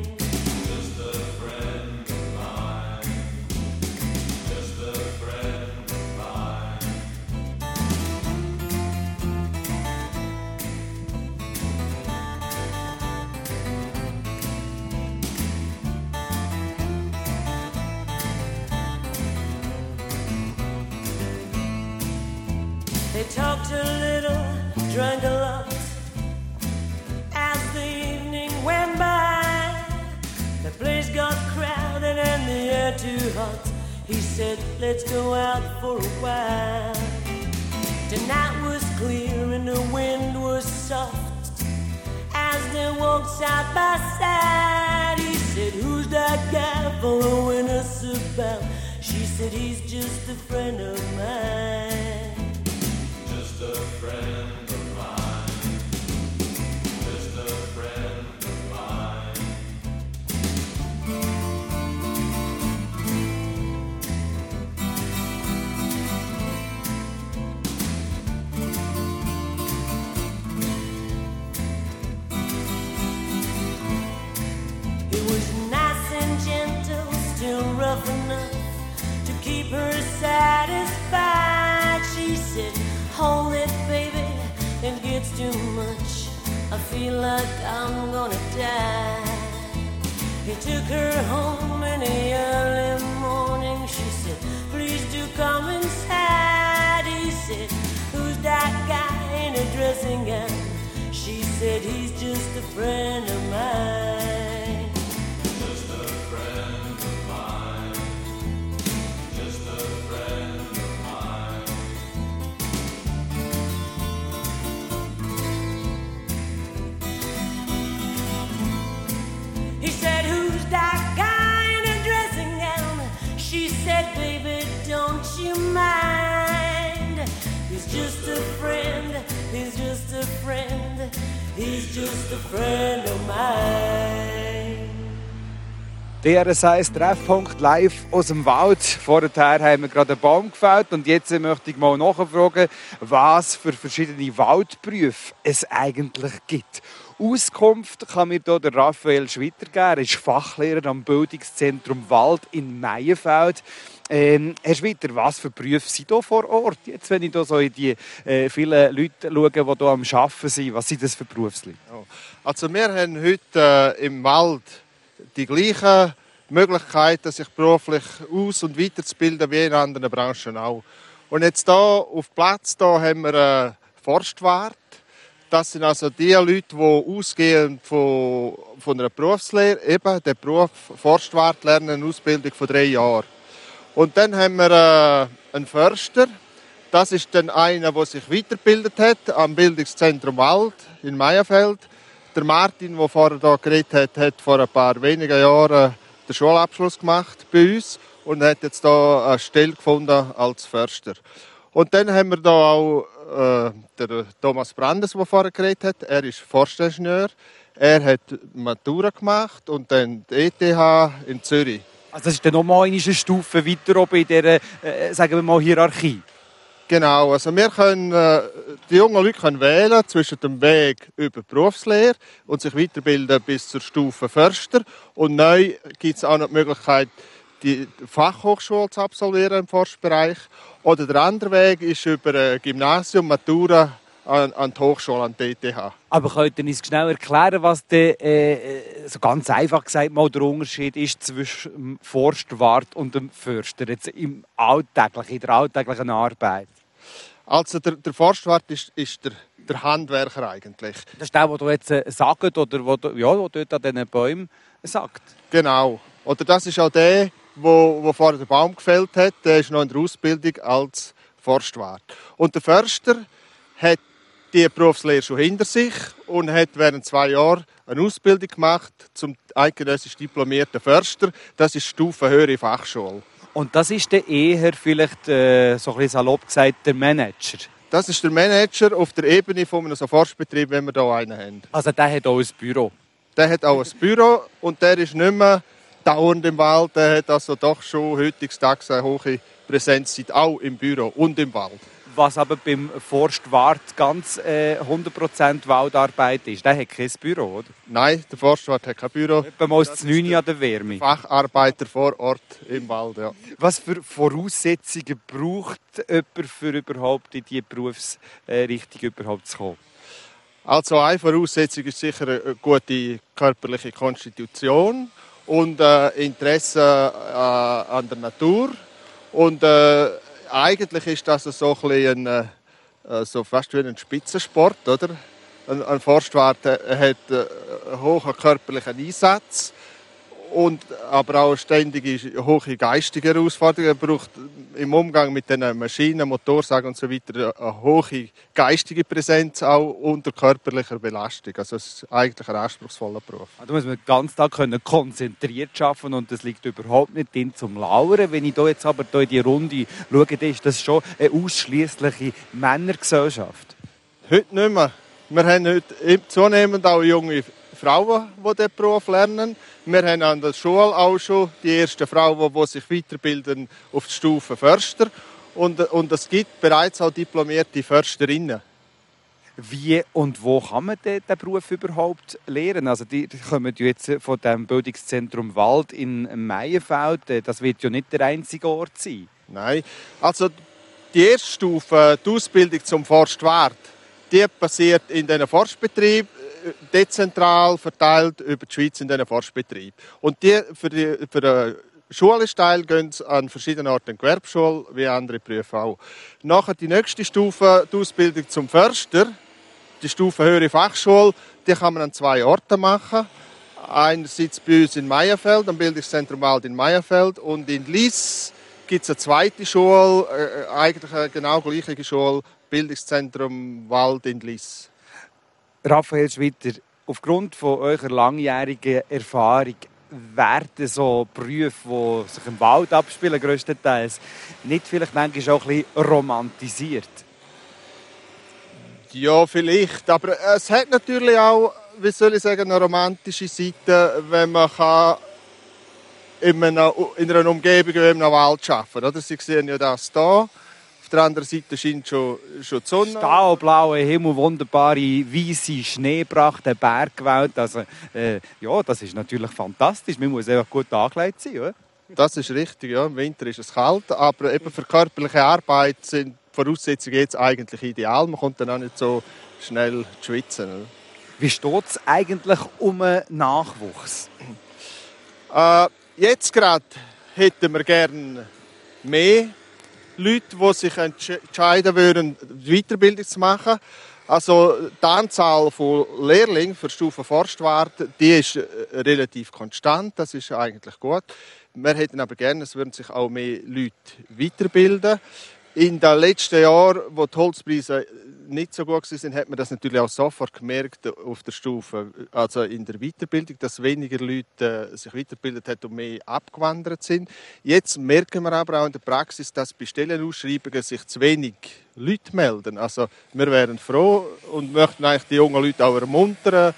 They talked a little, drank a lot. As the evening went by, the place got crowded and the air too hot. He said, let's go out for a while. The night was clear and the wind was soft. As they walked side by side, he said, who's that guy following us about? She said, he's just a friend of mine. Just a friend of mine. Just a friend of mine. It was nice and gentle, still rough enough to keep her satisfied. She said, hold it, baby, it gets too much. I feel like I'm gonna die. He took her home in the early morning. She said, please do come inside. He said, who's that guy in a dressing gown? She said, he's just a friend of mine. Just a friend of mine. Just a friend of mine. He said, who's that guy in a dressing gown? She said, baby, don't you mind? He's just a friend, he's just a friend, he's just a friend of mine. D R S eins Treffpunkt live aus dem Wald. Vorher haben wir gerade einen Baum gefällt und jetzt möchte ich mal nachfragen, was für verschiedene Waldberufe es eigentlich gibt. Auskunft kann mir hier der Raphael Schwitter geben. Er ist Fachlehrer am Bildungszentrum Wald in Meienfeld. Ähm, Herr Schwitter, was für Berufe sind hier vor Ort? Jetzt, wenn ich hier so in die äh, vielen Leute schaue, die hier am Arbeiten sind, was sind das für Berufsleute? Also wir haben heute äh, im Wald die gleichen Möglichkeiten, sich beruflich aus- und weiterzubilden wie in anderen Branchen auch. Und jetzt hier auf Platz hier haben wir äh, Forstwart. Das sind also die Leute, die ausgehend von, von einer Berufslehre, eben den Beruf Forstwart lernen, eine Ausbildung von drei Jahren. Und dann haben wir äh, einen Förster. Das ist dann einer, der sich weitergebildet hat am Bildungszentrum Wald in Meienfeld. Der Martin, der vorher hier geredet hat, hat vor ein paar wenigen Jahren den Schulabschluss gemacht bei uns und hat jetzt hier eine Stelle gefunden als Förster. Und dann haben wir hier auch äh, den Thomas Brandes, der vorher geredet hat. Er ist Forstingenieur. Er hat Matura gemacht und dann die E T H in Zürich Also das ist dann nochmal eine Stufe weiter oben in dieser, äh, sagen wir mal, Hierarchie. Genau, also wir können, äh, die jungen Leute können wählen zwischen dem Weg über die Berufslehre und sich weiterbilden bis zur Stufe Förster. Und neu gibt es auch noch die Möglichkeit, die Fachhochschule zu absolvieren im Forstbereich. Oder der andere Weg ist über ein Gymnasium, Matura, an, an die Hochschule, an die E T H. Aber könnt ihr uns schnell erklären, was der, äh, so ganz einfach gesagt mal der Unterschied ist zwischen dem Forstwart und dem Förster jetzt im alltäglichen, in der alltäglichen Arbeit? Also der, der Forstwart ist, ist der, der Handwerker eigentlich. Das ist der, den du jetzt äh, sagst oder wo du, ja, wo dort an diesen Bäumen sagt? Genau. Oder das ist auch der, wo, wo vorher den Baum gefällt hat. Der ist noch in der Ausbildung als Forstwart. Und der Förster hat die Berufslehre schon hinter sich und hat während zwei Jahren eine Ausbildung gemacht zum eidgenössisch diplomierten Förster. Das ist Stufe höhere Fachschule. Und das ist der eher vielleicht, äh, so ein bisschen salopp gesagt, der Manager? Das ist der Manager auf der Ebene von einem so Forstbetrieb, wenn wir hier einen haben. Also der hat auch ein Büro? Der hat auch ein Büro und der ist nicht mehr dauernd im Wald. Der hat also doch schon heutzutage eine hohe Präsenzzeit, auch im Büro und im Wald. Was aber beim Forstwart ganz äh, hundert Prozent Waldarbeit ist. Der hat kein Büro, oder? Nein, der Forstwart hat kein Büro. Etwa mal das neun an der Wärme. Facharbeiter vor Ort im Wald, ja. Was für Voraussetzungen braucht jemand, für überhaupt in diese Berufsrichtung überhaupt zu kommen? Also eine Voraussetzung ist sicher eine gute körperliche Konstitution und äh, Interesse äh, an der Natur. Und äh, eigentlich ist das so ein bisschen ein, äh, so fast wie ein Spitzensport, oder? Ein, ein Forstwart hat einen hohen körperlichen Einsatz und aber auch ständige hohe geistige Herausforderungen. Er braucht im Umgang mit den Maschinen, Motorsägen und so weiter eine hohe geistige Präsenz auch unter körperlicher Belastung. Also es ist eigentlich ein anspruchsvoller Beruf. Da muss man den ganzen Tag können konzentriert arbeiten und das liegt überhaupt nicht drin zum Lauern. Wenn ich da jetzt aber hier in die Runde schaue, dann ist das schon eine ausschliessliche Männergesellschaft. Heute nicht mehr. Wir haben heute zunehmend auch junge Frauen, die diesen Beruf lernen. Wir haben an der Schule auch schon die ersten Frauen, die sich weiterbilden auf die Stufe Förster. Und, und es gibt bereits auch diplomierte Försterinnen. Wie und wo kann man den, den Beruf überhaupt lernen? Also die kommen jetzt von dem Bildungszentrum Wald in Meienfeld. Das wird ja nicht der einzige Ort sein. Nein, also die erste Stufe, die Ausbildung zum Forstwart, die passiert in diesen Forstbetrieben, dezentral verteilt über die Schweiz in diesen Forstbetrieben. Und die für, die, für den schulische Teil gehen sie an verschiedenen Orten in die Gewerbeschule, wie andere Berufe auch. Nachher die nächste Stufe, die Ausbildung zum Förster, die Stufe höhere Fachschule, die kann man an zwei Orten machen. Einerseits bei uns in Meienfeld, am Bildungszentrum Wald in Meienfeld, und in Lies gibt es eine zweite Schule, äh, eigentlich eine genau gleiche Schule, Bildungszentrum Wald in Lies. Raphael Schwitter, aufgrund von eurer langjährigen Erfahrung, werden so Berufe, die sich im Wald abspielen, grösstenteils, nicht vielleicht manchmal auch ein bisschen romantisiert? Ja, vielleicht. Aber es hat natürlich auch, wie soll ich sagen, eine romantische Seite, wenn man kann in einer, in einer Umgebung wie einem Wald arbeiten kann. Sie sehen ja das hier. Auf der anderen Seite scheint schon, schon die Sonne. Stahlblauer Himmel, wunderbare weiße Schneepracht, der Bergwelt. Also, äh, ja, das ist natürlich fantastisch. Man muss einfach gut angelegt sein, oder? Das ist richtig, ja. Im Winter ist es kalt, aber eben für körperliche Arbeit sind die Voraussetzungen jetzt eigentlich ideal. Man kommt dann auch nicht so schnell zu schwitzen. Oder? Wie steht es eigentlich um den Nachwuchs? Äh, jetzt gerade hätten wir gerne mehr Leute, die sich entscheiden würden, Weiterbildung zu machen. Also die Anzahl von Lehrlingen für Stufe Forstwart, die ist relativ konstant. Das ist eigentlich gut. Wir hätten aber gerne, es würden sich auch mehr Leute weiterbilden. In den letzten Jahren, wo die Holzpreise nicht so gut waren, hat man das natürlich auch sofort gemerkt auf der Stufe, also in der Weiterbildung, dass weniger Leute äh, sich weitergebildet haben und mehr abgewandert sind. Jetzt merken wir aber auch in der Praxis, dass bei Stellenausschreibungen sich zu wenig Leute melden. Also wir wären froh und möchten eigentlich die jungen Leute auch ermuntern,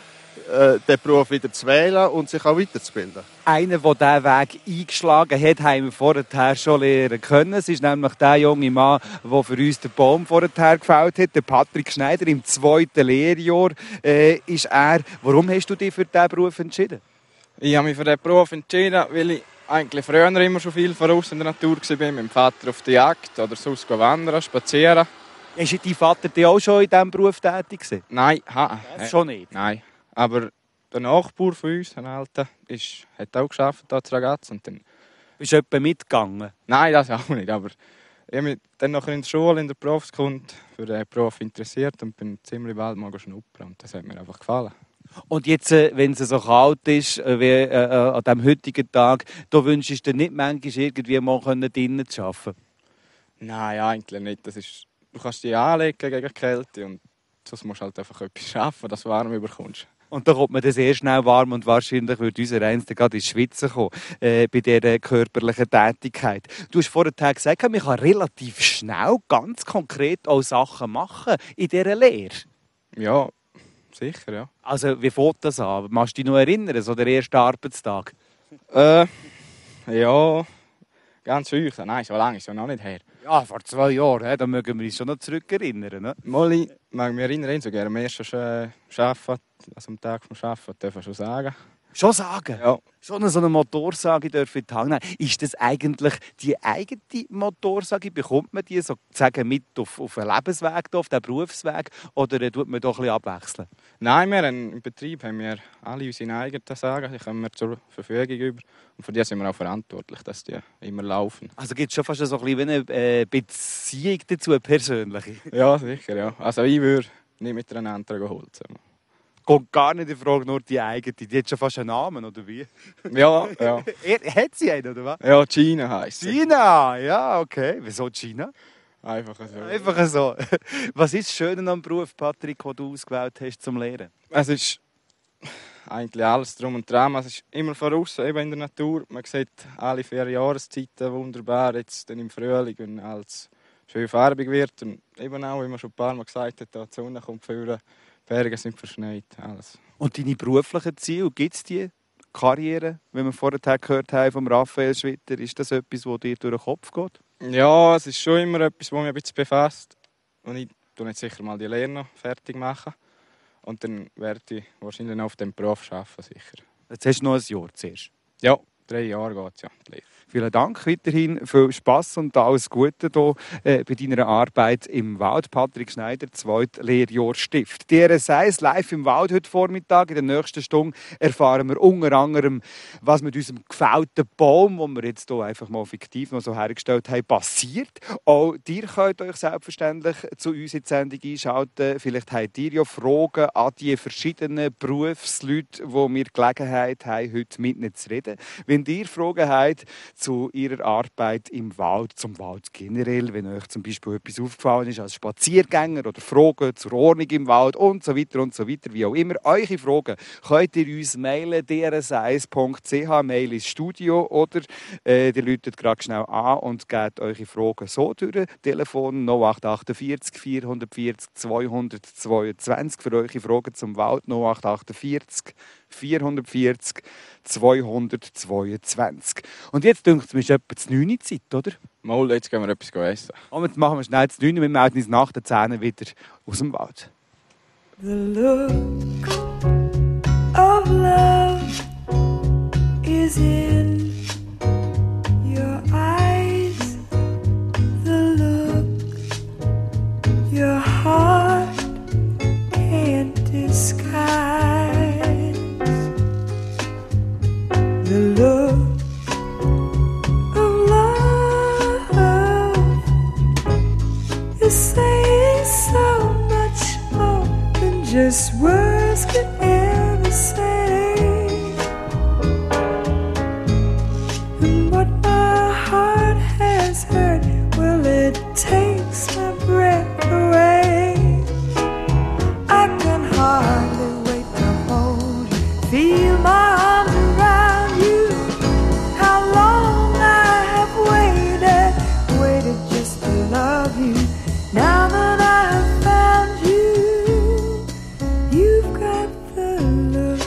äh, den Beruf wieder zu wählen und sich auch weiterzubilden. Einer, der diesen Weg eingeschlagen hat, haben wir vorher schon lernen können. Es ist nämlich der junge Mann, der für uns den Baum vorher gefällt hat, der Patrick Schneider. Im zweiten Lehrjahr äh, ist er. Warum hast du dich für diesen Beruf entschieden? Ich habe mich für diesen Beruf entschieden, weil ich eigentlich früher immer schon viel voraus in der Natur war. Mit meinem Vater auf der Jagd oder sonst wandern, spazieren. Ist dein Vater dir auch schon in diesem Beruf tätig gewesen? Nein, ha, das schon nicht? Nein, aber der Nachbar von uns, ein Alter, ist, hat auch gearbeitet hier zu Ragaz. Und dann... Bist du etwa mitgegangen? Nein, das auch nicht, aber ich habe mich dann noch in der Schule, in der Berufskunde für den Beruf interessiert und bin ziemlich bald mal schnuppern und das hat mir einfach gefallen. Und jetzt, wenn es so kalt ist, wie äh, an diesem heutigen Tag, da wünschst du dir nicht manchmal irgendwie mal drinnen zu arbeiten? Nein, eigentlich nicht. Das ist, du kannst dich anlegen gegen die Kälte und sonst musst du halt einfach etwas arbeiten, dass du warm überkommst. Und da kommt man dann sehr schnell warm und wahrscheinlich würde unser Eins gerade ins Schwitzen kommen, äh, bei dieser körperlichen Tätigkeit. Du hast vorhin gesagt, man kann relativ schnell, ganz konkret auch Sachen machen in dieser Lehre. Ja, sicher, ja. Also, wie fängt das an? Machst du dich noch erinnern, so der erste Arbeitstag? Äh, ja, ganz früh. Nein, so lange ist es noch nicht her. Ja, vor zwei Jahren, da mögen wir uns schon noch zurückerinnern. Ne? Molly, mag mich erinnern, so gerne am ersten äh, Arbeiten, also am Tag vom Arbeiten, darf ich schon sagen. Schon sagen? Ja. Schon so eine Motorsage dürfen in die Hand nehmen. Ist das eigentlich die eigene Motorsage? Bekommt man die sozusagen mit auf, auf einen Lebensweg, auf den Berufsweg? Oder tut man doch ein bisschen abwechseln? Nein, wir haben, im Betrieb haben wir alle unsere eigenen Sagen. Die kommen wir zur Verfügung über. Und für die sind wir auch verantwortlich, dass die immer laufen. Also gibt es schon fast so ein bisschen eine äh, Beziehung dazu, eine persönliche? Ja, sicher, ja. Also ich würde nicht mit einer anderen holzen. Kommt gar nicht in Frage, nur die eigene. Die hat schon fast einen Namen, oder wie? Ja, ja. Hat sie einen, oder was? Ja, Gina heisst sie. Gina, ja, okay. Wieso Gina? Einfach so. Einfach so. Was ist das Schöne am Beruf, Patrick, den du ausgewählt hast zum Lehren? Es ist eigentlich alles drum und dran. Es ist immer voraus, eben in der Natur. Man sieht alle vier Jahreszeiten wunderbar. Jetzt dann im Frühling, wenn alles schön farbig wird. Und eben auch, wie man schon ein paar Mal gesagt hat, die Sonne kommt vorne. Die Berge sind verschneit, alles. Und deine beruflichen Ziele, gibt es die? Karriere, wie wir vorher gehört haben vom Raphael Schwitter, ist das etwas, das dir durch den Kopf geht? Ja, es ist schon immer etwas, das mich ein bisschen befasst. Und ich mache jetzt sicher mal die Lehre noch fertig machen. Und dann werde ich wahrscheinlich noch auf dem Beruf arbeiten, sicher. Jetzt hast du noch ein Jahr zuerst? Ja, drei Jahre geht es ja, die Lehre. Vielen Dank weiterhin, viel Spass und alles Gute hier, äh, bei deiner Arbeit im Wald. Patrick Schneider, zweites Lehrjahr Stift. D R S eins live im Wald heute Vormittag. In der nächsten Stunde erfahren wir unter anderem, was mit unserem gefällten Baum, den wir jetzt hier einfach mal fiktiv noch so hergestellt haben, passiert. Auch ihr könnt euch selbstverständlich zu uns in die Sendung einschalten. Vielleicht habt ihr ja Fragen an die verschiedenen Berufsleute, die wir Gelegenheit haben, heute mit ihnen zu reden. Wenn ihr Fragen habt zu ihrer Arbeit im Wald, zum Wald generell, wenn euch zum Beispiel etwas aufgefallen ist als Spaziergänger oder Fragen zur Ordnung im Wald und so weiter und so weiter, wie auch immer, eure Fragen könnt ihr uns mailen, d r s eins punkt c h, Mail ins Studio oder äh, ihr läutet gerade schnell an und gebt eure Fragen so durch. Telefon null acht vier acht vier vier null zwei zwei zwei für eure Fragen zum Wald null acht vier acht vier vier zwei zweiundzwanzig. Und jetzt denkt es mir, ist etwa die neunte Zeit, oder? Mal, jetzt gehen wir etwas essen. Und jetzt machen wir schnell die neunte, wir melden uns nach den zehn wieder aus dem Wald. The look of love is in your eyes. The look your heart can't disguise. The look of love is saying so much more than just words could ever say. And what my heart has heard, well, it takes my breath away. I can hardly wait to hold you, feel my arms around you. How long I have waited, waited just to love you. Now that I have found you, you've got the look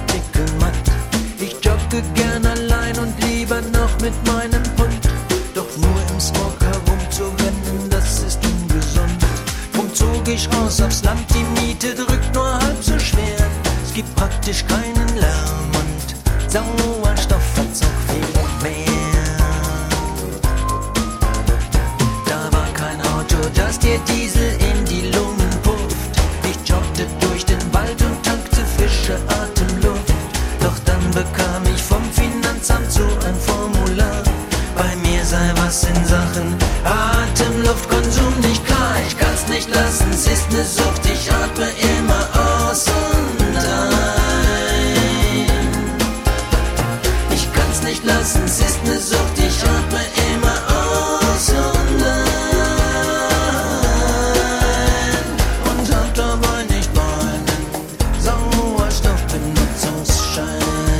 artikelmatt. Ich jogge gern allein und lieber noch mit meinem Hund. Doch nur im Smog herumzurennen, das ist ungesund. Drum zog ich raus aufs Land, die Miete drückt nur halb so schwer. Es gibt praktisch keinen Lärm und Sauerstoff verzog viel mehr. Da war kein Auto, das dir Diesel in die Lungen pufft. Ich joggte durch den Wald und tankte frische Atemluft. Doch dann bekam ich vom Finanzamt so ein Formular. Bei mir sei was in Sachen Atemluftkonsum nicht klar. Ich kann's nicht lassen, es ist ne Sucht. Ich atme immer aus und ein. Ich kann's nicht lassen, es ist ne Sucht. Ich atme immer aus und ein. Und hab dabei nicht meinen Sauerstoffbenutzungsschein.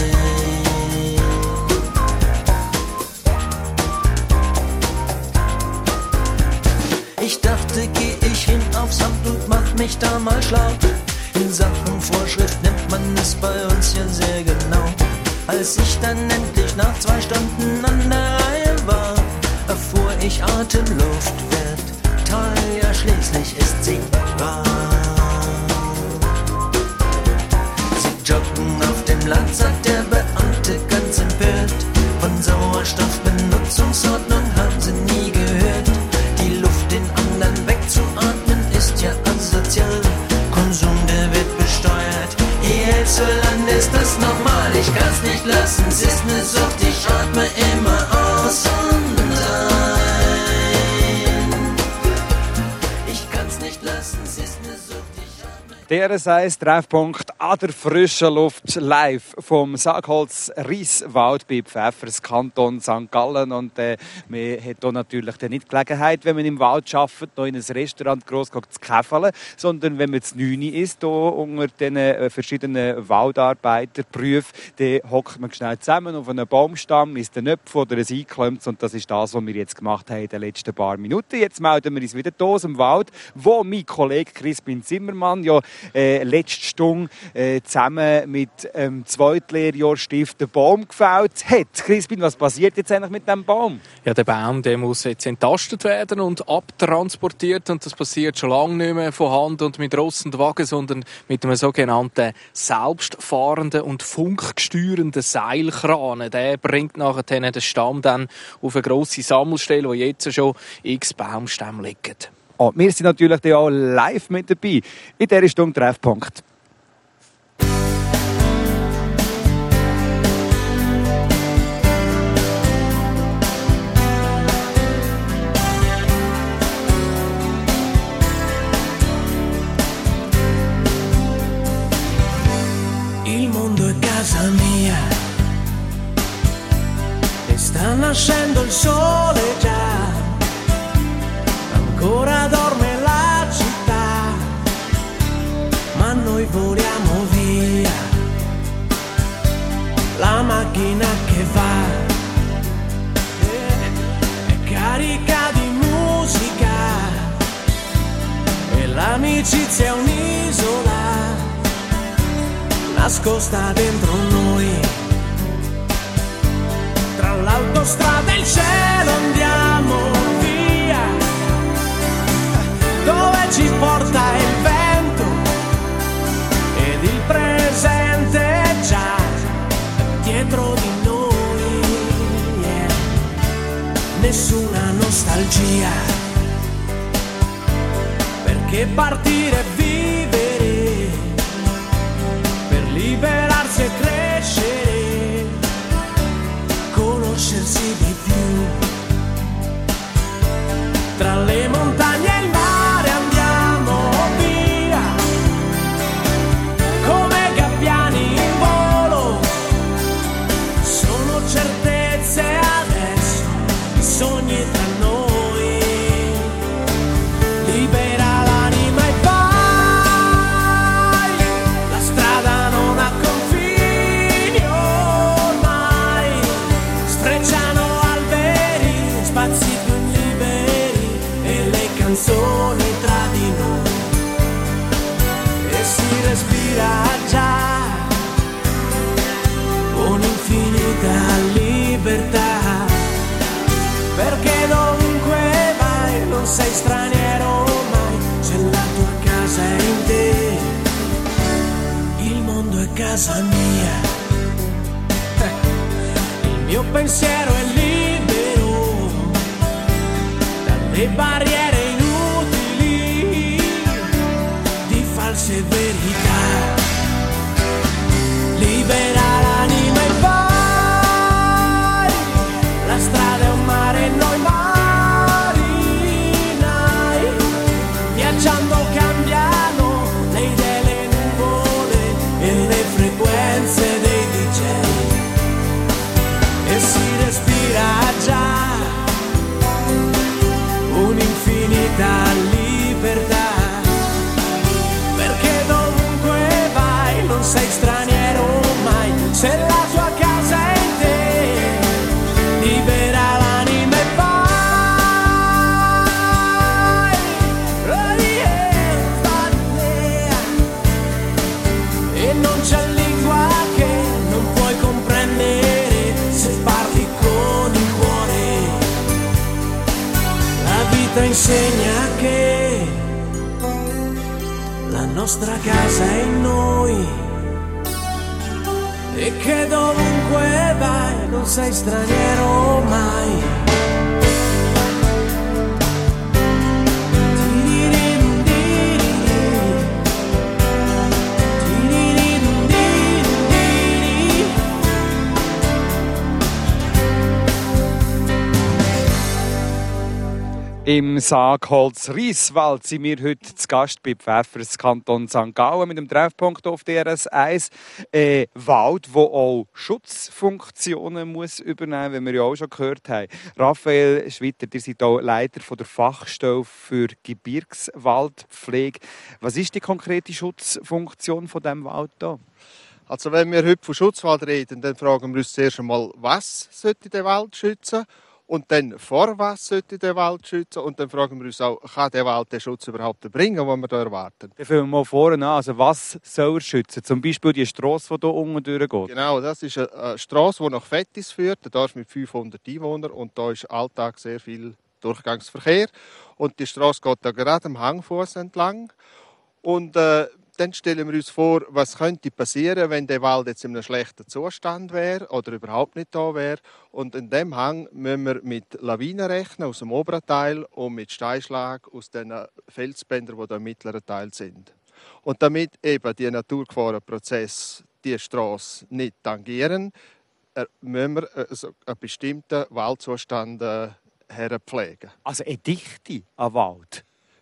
Ich dachte, geh ich hin aufs Amt und mach mich da mal schlau. In Sachen Vorschrift nimmt man es bei uns ja sehr genau. Als ich dann endlich nach zwei Stunden an der Reihe war, erfuhr ich, Atemluft wird teuer, schließlich ist sie wahr. Sie joggen auf dem Land, sagt der Beamte ganz empört. Von Sauerstoffbenutzungsordnung haben sie nie gehört. Die Luft den anderen wegzuatmen ist ja asozial. Konsum, der wird besteuert. Hierzulande ist das normal. Ich kann's nicht lassen, es ist ne Sucht. Ich atme immer aus und ein. Ich kann's nicht lassen, es ist ne Sucht. D R S eins Treffpunkt an der frischen Luft, live vom Sagholz-Rieswald bei Pfäffers, Kanton Sankt Gallen. Und äh, man hat hier natürlich nicht die Gelegenheit, wenn man im Wald arbeitet, noch in ein Restaurant gross zu käfeln, sondern wenn man zu neun ist, hier unter den äh, verschiedenen Waldarbeiterberufen, dann hockt man schnell zusammen auf einem Baumstamm, isst einen Apfel oder ein Einklemmt. Und das ist das, was wir jetzt gemacht haben in den letzten paar Minuten. Jetzt melden wir uns wieder hier aus dem Wald, wo mein Kollege Crispin Zimmermann ja Äh, letzte Stunde äh, zusammen mit dem ähm, Zweitlehrjahrstift den Baum gefällt hat. Crispin, was passiert jetzt eigentlich mit diesem Baum? Ja, der Baum der muss jetzt entastet werden und abtransportiert. Und das passiert schon lange nicht mehr von Hand und mit Ross und Wagen, sondern mit einem sogenannten selbstfahrenden und funkgesteuernden Seilkran. Der bringt nachher den Stamm dann auf eine grosse Sammelstelle, wo jetzt schon x Baumstämme liegen. Oh, wir sind natürlich auch live mit dabei in dieser Stunde Treffpunkt. Il mondo è casa mia e sta nascendo il sole già. Ancora dorme la città, ma noi voliamo via. La macchina che va è carica di musica e l'amicizia è un'isola nascosta dentro noi. Tra l'autostrada e il cielo andiamo via, dove ci porta il vento ed il presente già dietro di noi, yeah. Nessuna nostalgia, perché partire e vivere, per liberarsi e crescere, conoscersi di più. Tra le montagne e il mare andiamo via, come gabbiani in volo. Sono certezze adesso, i sogni tra noi. Libera l'anima e vai. casa mia. Il mio pensiero è libero dalle barriere inutili di false verità. Libera l'anima e vai, la strada è un mare e noi marinai, viaggiando cambiano le idee, le nuvole e le frequenze dei D J, e si respira già un'infinita libertà, perché dovunque vai non sei straniero mai, se la tua casa è in te, libera l'anima e vai, e non c'è lingua che non puoi comprendere se parli con il cuore. La vita insegna che la nostra casa è in noi, e che dovunque vai non sei straniero mai. Im Sargholz Rieswald sind wir heute zu Gast bei Pfäffers, Kanton Sankt Gallen, mit dem Treffpunkt auf D R S eins. Äh, Wald, der auch Schutzfunktionen muss übernehmen muss, wie wir ja auch schon gehört haben. Raphael Schwitter, ihr seid auch Leiter von der Fachstelle für Gebirgswaldpflege. Was ist die konkrete Schutzfunktion von diesem Wald hier? Also wenn wir heute von Schutzwald reden, dann fragen wir uns zuerst einmal, was sollte der Wald schützen? Und dann, vor was sollte der Wald schützen? Und dann fragen wir uns auch, kann der Wald den Schutz überhaupt bringen, den wir hier erwarten? Dann fangen wir mal vorne an. Also was soll er schützen? Zum Beispiel die Strasse, die hier unten durchgeht. Genau, das ist eine Strasse, die nach Vettis führt. Da Dorf mit fünfhundert Einwohnern. Und da ist Alltag sehr viel Durchgangsverkehr. Und die Strasse geht da gerade am Hangfuss entlang. Und äh, dann stellen wir uns vor, was könnte passieren, wenn der Wald jetzt in einem schlechten Zustand wäre oder überhaupt nicht da wäre. Und in dem Hang müssen wir mit Lawinen rechnen aus dem oberen Teil und mit Steinschlag aus den Felsbändern, die da im mittleren Teil sind. Und damit eben die Naturgefahrenprozesse die Strasse nicht tangieren, müssen wir einen bestimmten Waldzustand herpflegen. Also eine Dichte an Wald?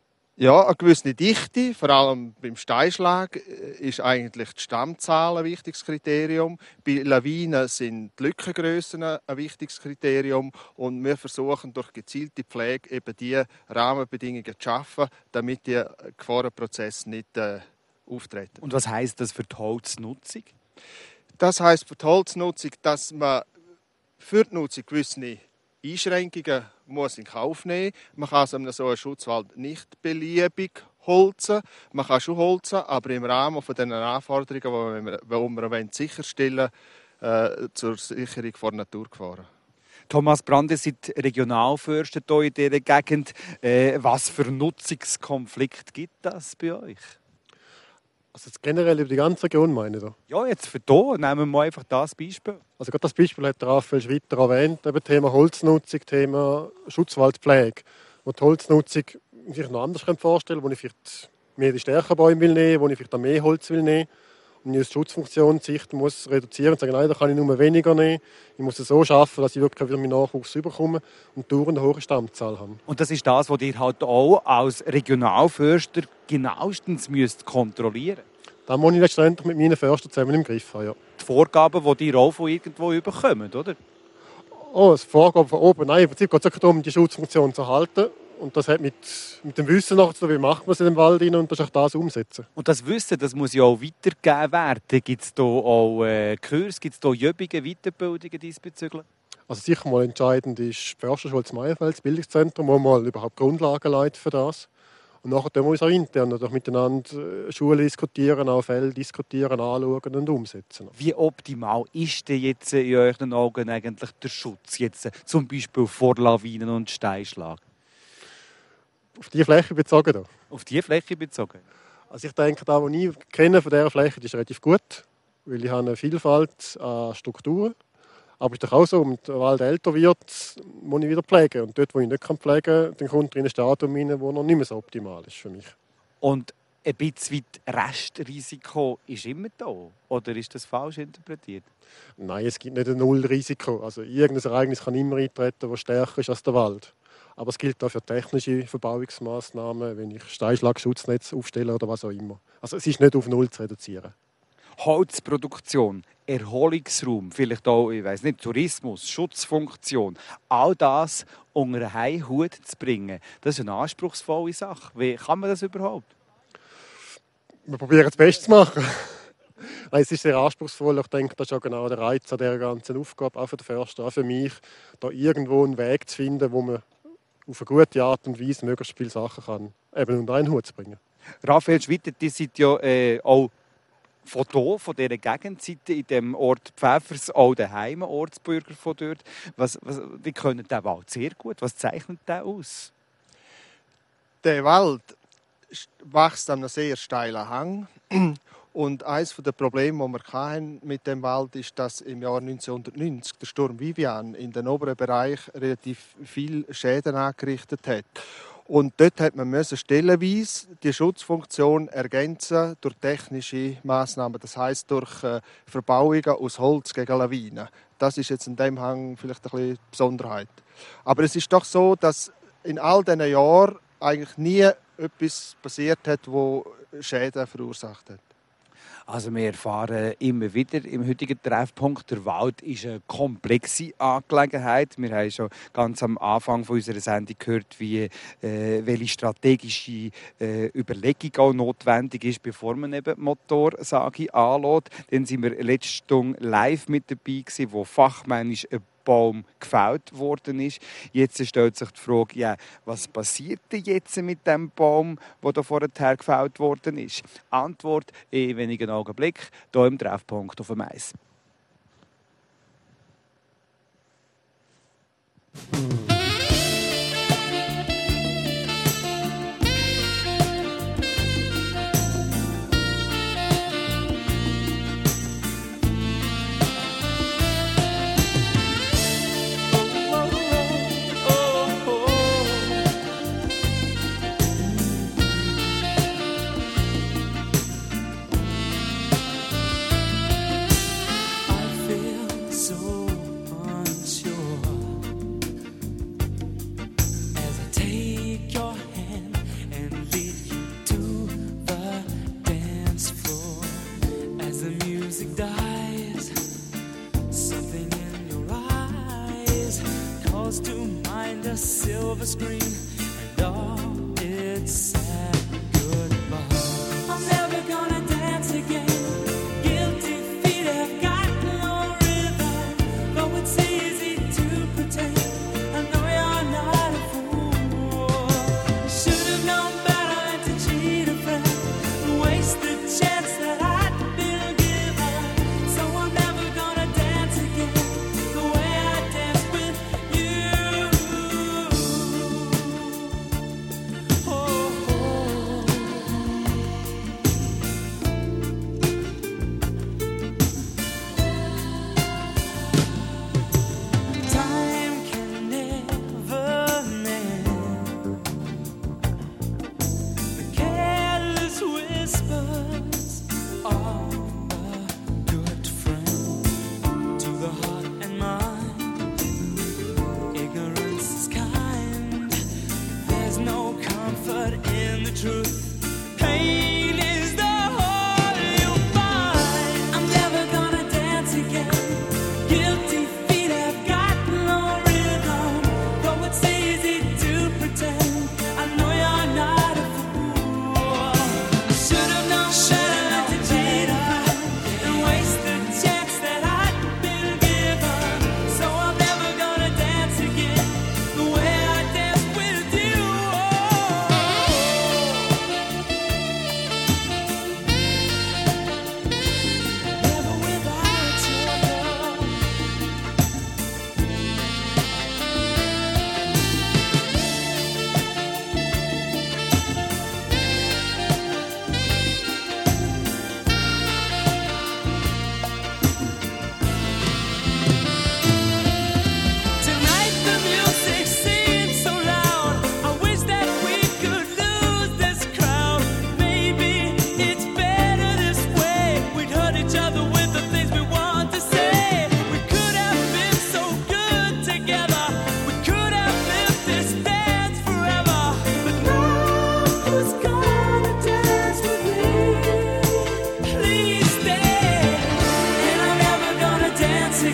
Ja, eine gewisse Dichte, vor allem beim Steinschlag, ist eigentlich die Stammzahl ein wichtiges Kriterium. Bei Lawinen sind die Lückengrössen ein wichtiges Kriterium. Und wir versuchen durch gezielte Pflege eben diese Rahmenbedingungen zu schaffen, damit die Gefahrenprozesse nicht äh, auftreten. Und was heisst das für die Holznutzung? Das heisst für die Holznutzung, dass man für die Nutzung gewisse Einschränkungen muss in Kauf nehmen. Man kann so einen Schutzwald nicht beliebig holzen. Man kann schon holzen, aber im Rahmen von den Anforderungen, die wir sicherstellen wollen, äh, zur Sicherung von Naturgefahren. Thomas Brandes, ihr seid Regionalförster hier in dieser Gegend. Äh, was für Nutzungskonflikte gibt das bei euch? Also jetzt generell über die ganze Region, meine ich? Ja, jetzt für hier nehmen wir mal einfach das Beispiel. Also gerade das Beispiel hat Raphael Schwitter erwähnt, eben Thema Holznutzung, Thema Schutzwaldpflege. Wo die Holznutzung sich noch anders vorstellen kann, wo ich vielleicht mehr die stärkeren Bäume will nehmen, wo ich vielleicht mehr Holz will nehmen. Und ich aus Schutzfunktionssicht muss reduzieren und sagen, nein, da kann ich nur weniger nehmen. Ich muss es so schaffen, dass ich wirklich wieder meinen Nachwuchs überkomme und dauernd eine hohe Stammzahl habe. Und das ist das, was ihr halt auch als Regionalförster genauestens müsst kontrollieren müsst? Das muss ich letztendlich mit meinen Förstern zusammen im Griff haben, ja. Die Vorgaben, die ihr auch von irgendwo überkommt, oder? Oh, das Vorgaben von oben. Nein, im Prinzip geht es auch darum, die Schutzfunktion zu erhalten. Und das hat mit, mit dem Wissen nachher zu tun, wie macht man es in den Wald rein, und das ist auch das umsetzen. Und das Wissen, das muss ja auch weitergegeben werden. Gibt es da auch äh, Kurse, gibt es da Übungen, Weiterbildungen diesbezüglich? Also sicher mal entscheidend ist die Försterschule in Meierfeld, das Bildungszentrum, wo mal überhaupt Grundlagen leitet für das. Und nachher können wir uns auch intern miteinander Schulen diskutieren, auch Fälle diskutieren, anschauen und umsetzen. Wie optimal ist denn jetzt in euren Augen eigentlich der Schutz, jetzt zum Beispiel vor Lawinen und Steinschlag? Auf diese Fläche bezogen? Da. Auf diese Fläche bezogen? Also ich denke, das, was ich kenne von dieser Fläche, ist relativ gut. weil ich habe eine Vielfalt an Strukturen. Aber es ist doch auch so, wenn der Wald älter wird, muss ich wieder pflegen. Und dort, wo ich nicht pflegen kann, dann kommt in ein Stadium rein, das noch nicht mehr so optimal ist für mich. Und ein bisschen Restrisiko ist immer da? Oder ist das falsch interpretiert? Nein, es gibt nicht ein Nullrisiko. Also irgendein Ereignis kann immer eintreten, das stärker ist als der Wald. Aber es gilt auch für technische Verbauungsmaßnahmen, wenn ich Steinschlagschutznetz aufstelle oder was auch immer. Also es ist nicht auf Null zu reduzieren. Holzproduktion, Erholungsraum, vielleicht auch, ich weiss nicht, Tourismus, Schutzfunktion, all das unter einen Hut zu bringen, das ist eine anspruchsvolle Sache. Wie kann man das überhaupt? Wir probieren das Beste zu machen. Nein, es ist sehr anspruchsvoll. Ich denke, das ist auch genau der Reiz an dieser ganzen Aufgabe, auch für den Förster, auch für mich, da irgendwo einen Weg zu finden, wo man auf eine gute Art und Weise möglichst viele Sachen kann, eben unter einen Hut zu bringen. Raphael Schwitter, die sind ja äh, auch von hier, von dieser Gegend, in dem Ort Pfäffers, auch daheim Ortsbürger von dort. Was, was, wie können den Wald sehr gut? Was zeichnet der aus? Der Wald wächst an einem sehr steilen Hang. Und eines der Probleme, die wir mit dem Wald ist, dass im Jahr neunzehnhundertneunzig der Sturm Vivian in den oberen Bereich relativ viel Schäden angerichtet hat. Und dort hat man müssen stellenweise die Schutzfunktion ergänzen durch technische Massnahmen, das heisst durch äh, Verbauungen aus Holz gegen Lawinen. Das ist jetzt in dem Hang vielleicht ein bisschen Besonderheit. Aber es ist doch so, dass in all diesen Jahren eigentlich nie etwas passiert hat, das Schäden verursacht hat. Also wir erfahren immer wieder im heutigen Treffpunkt, der Wald ist eine komplexe Angelegenheit. Wir haben schon ganz am Anfang von unserer Sendung gehört, wie, äh, welche strategische äh, Überlegung auch notwendig ist, bevor man eben die Motorsage anlässt. Dann sind wir letzte Stunde live mit dabei gewesen, wo fachmännisch ein Baum gefällt worden ist. Jetzt stellt sich die Frage, ja, was passiert denn jetzt mit dem Baum, der da vorher gefällt worden ist? Antwort in wenigen Augenblicken, hier im Treffpunkt auf dem Eis. Silver screen and all its sad goodbye. I'm never gonna dance again. Guilty feet have got no rhythm. Though it's easy to pretend, I know you're not a fool. Should have known better than to cheat a friend, waste the chance that I'd been given. So I'm never gonna dance again the way I danced with you.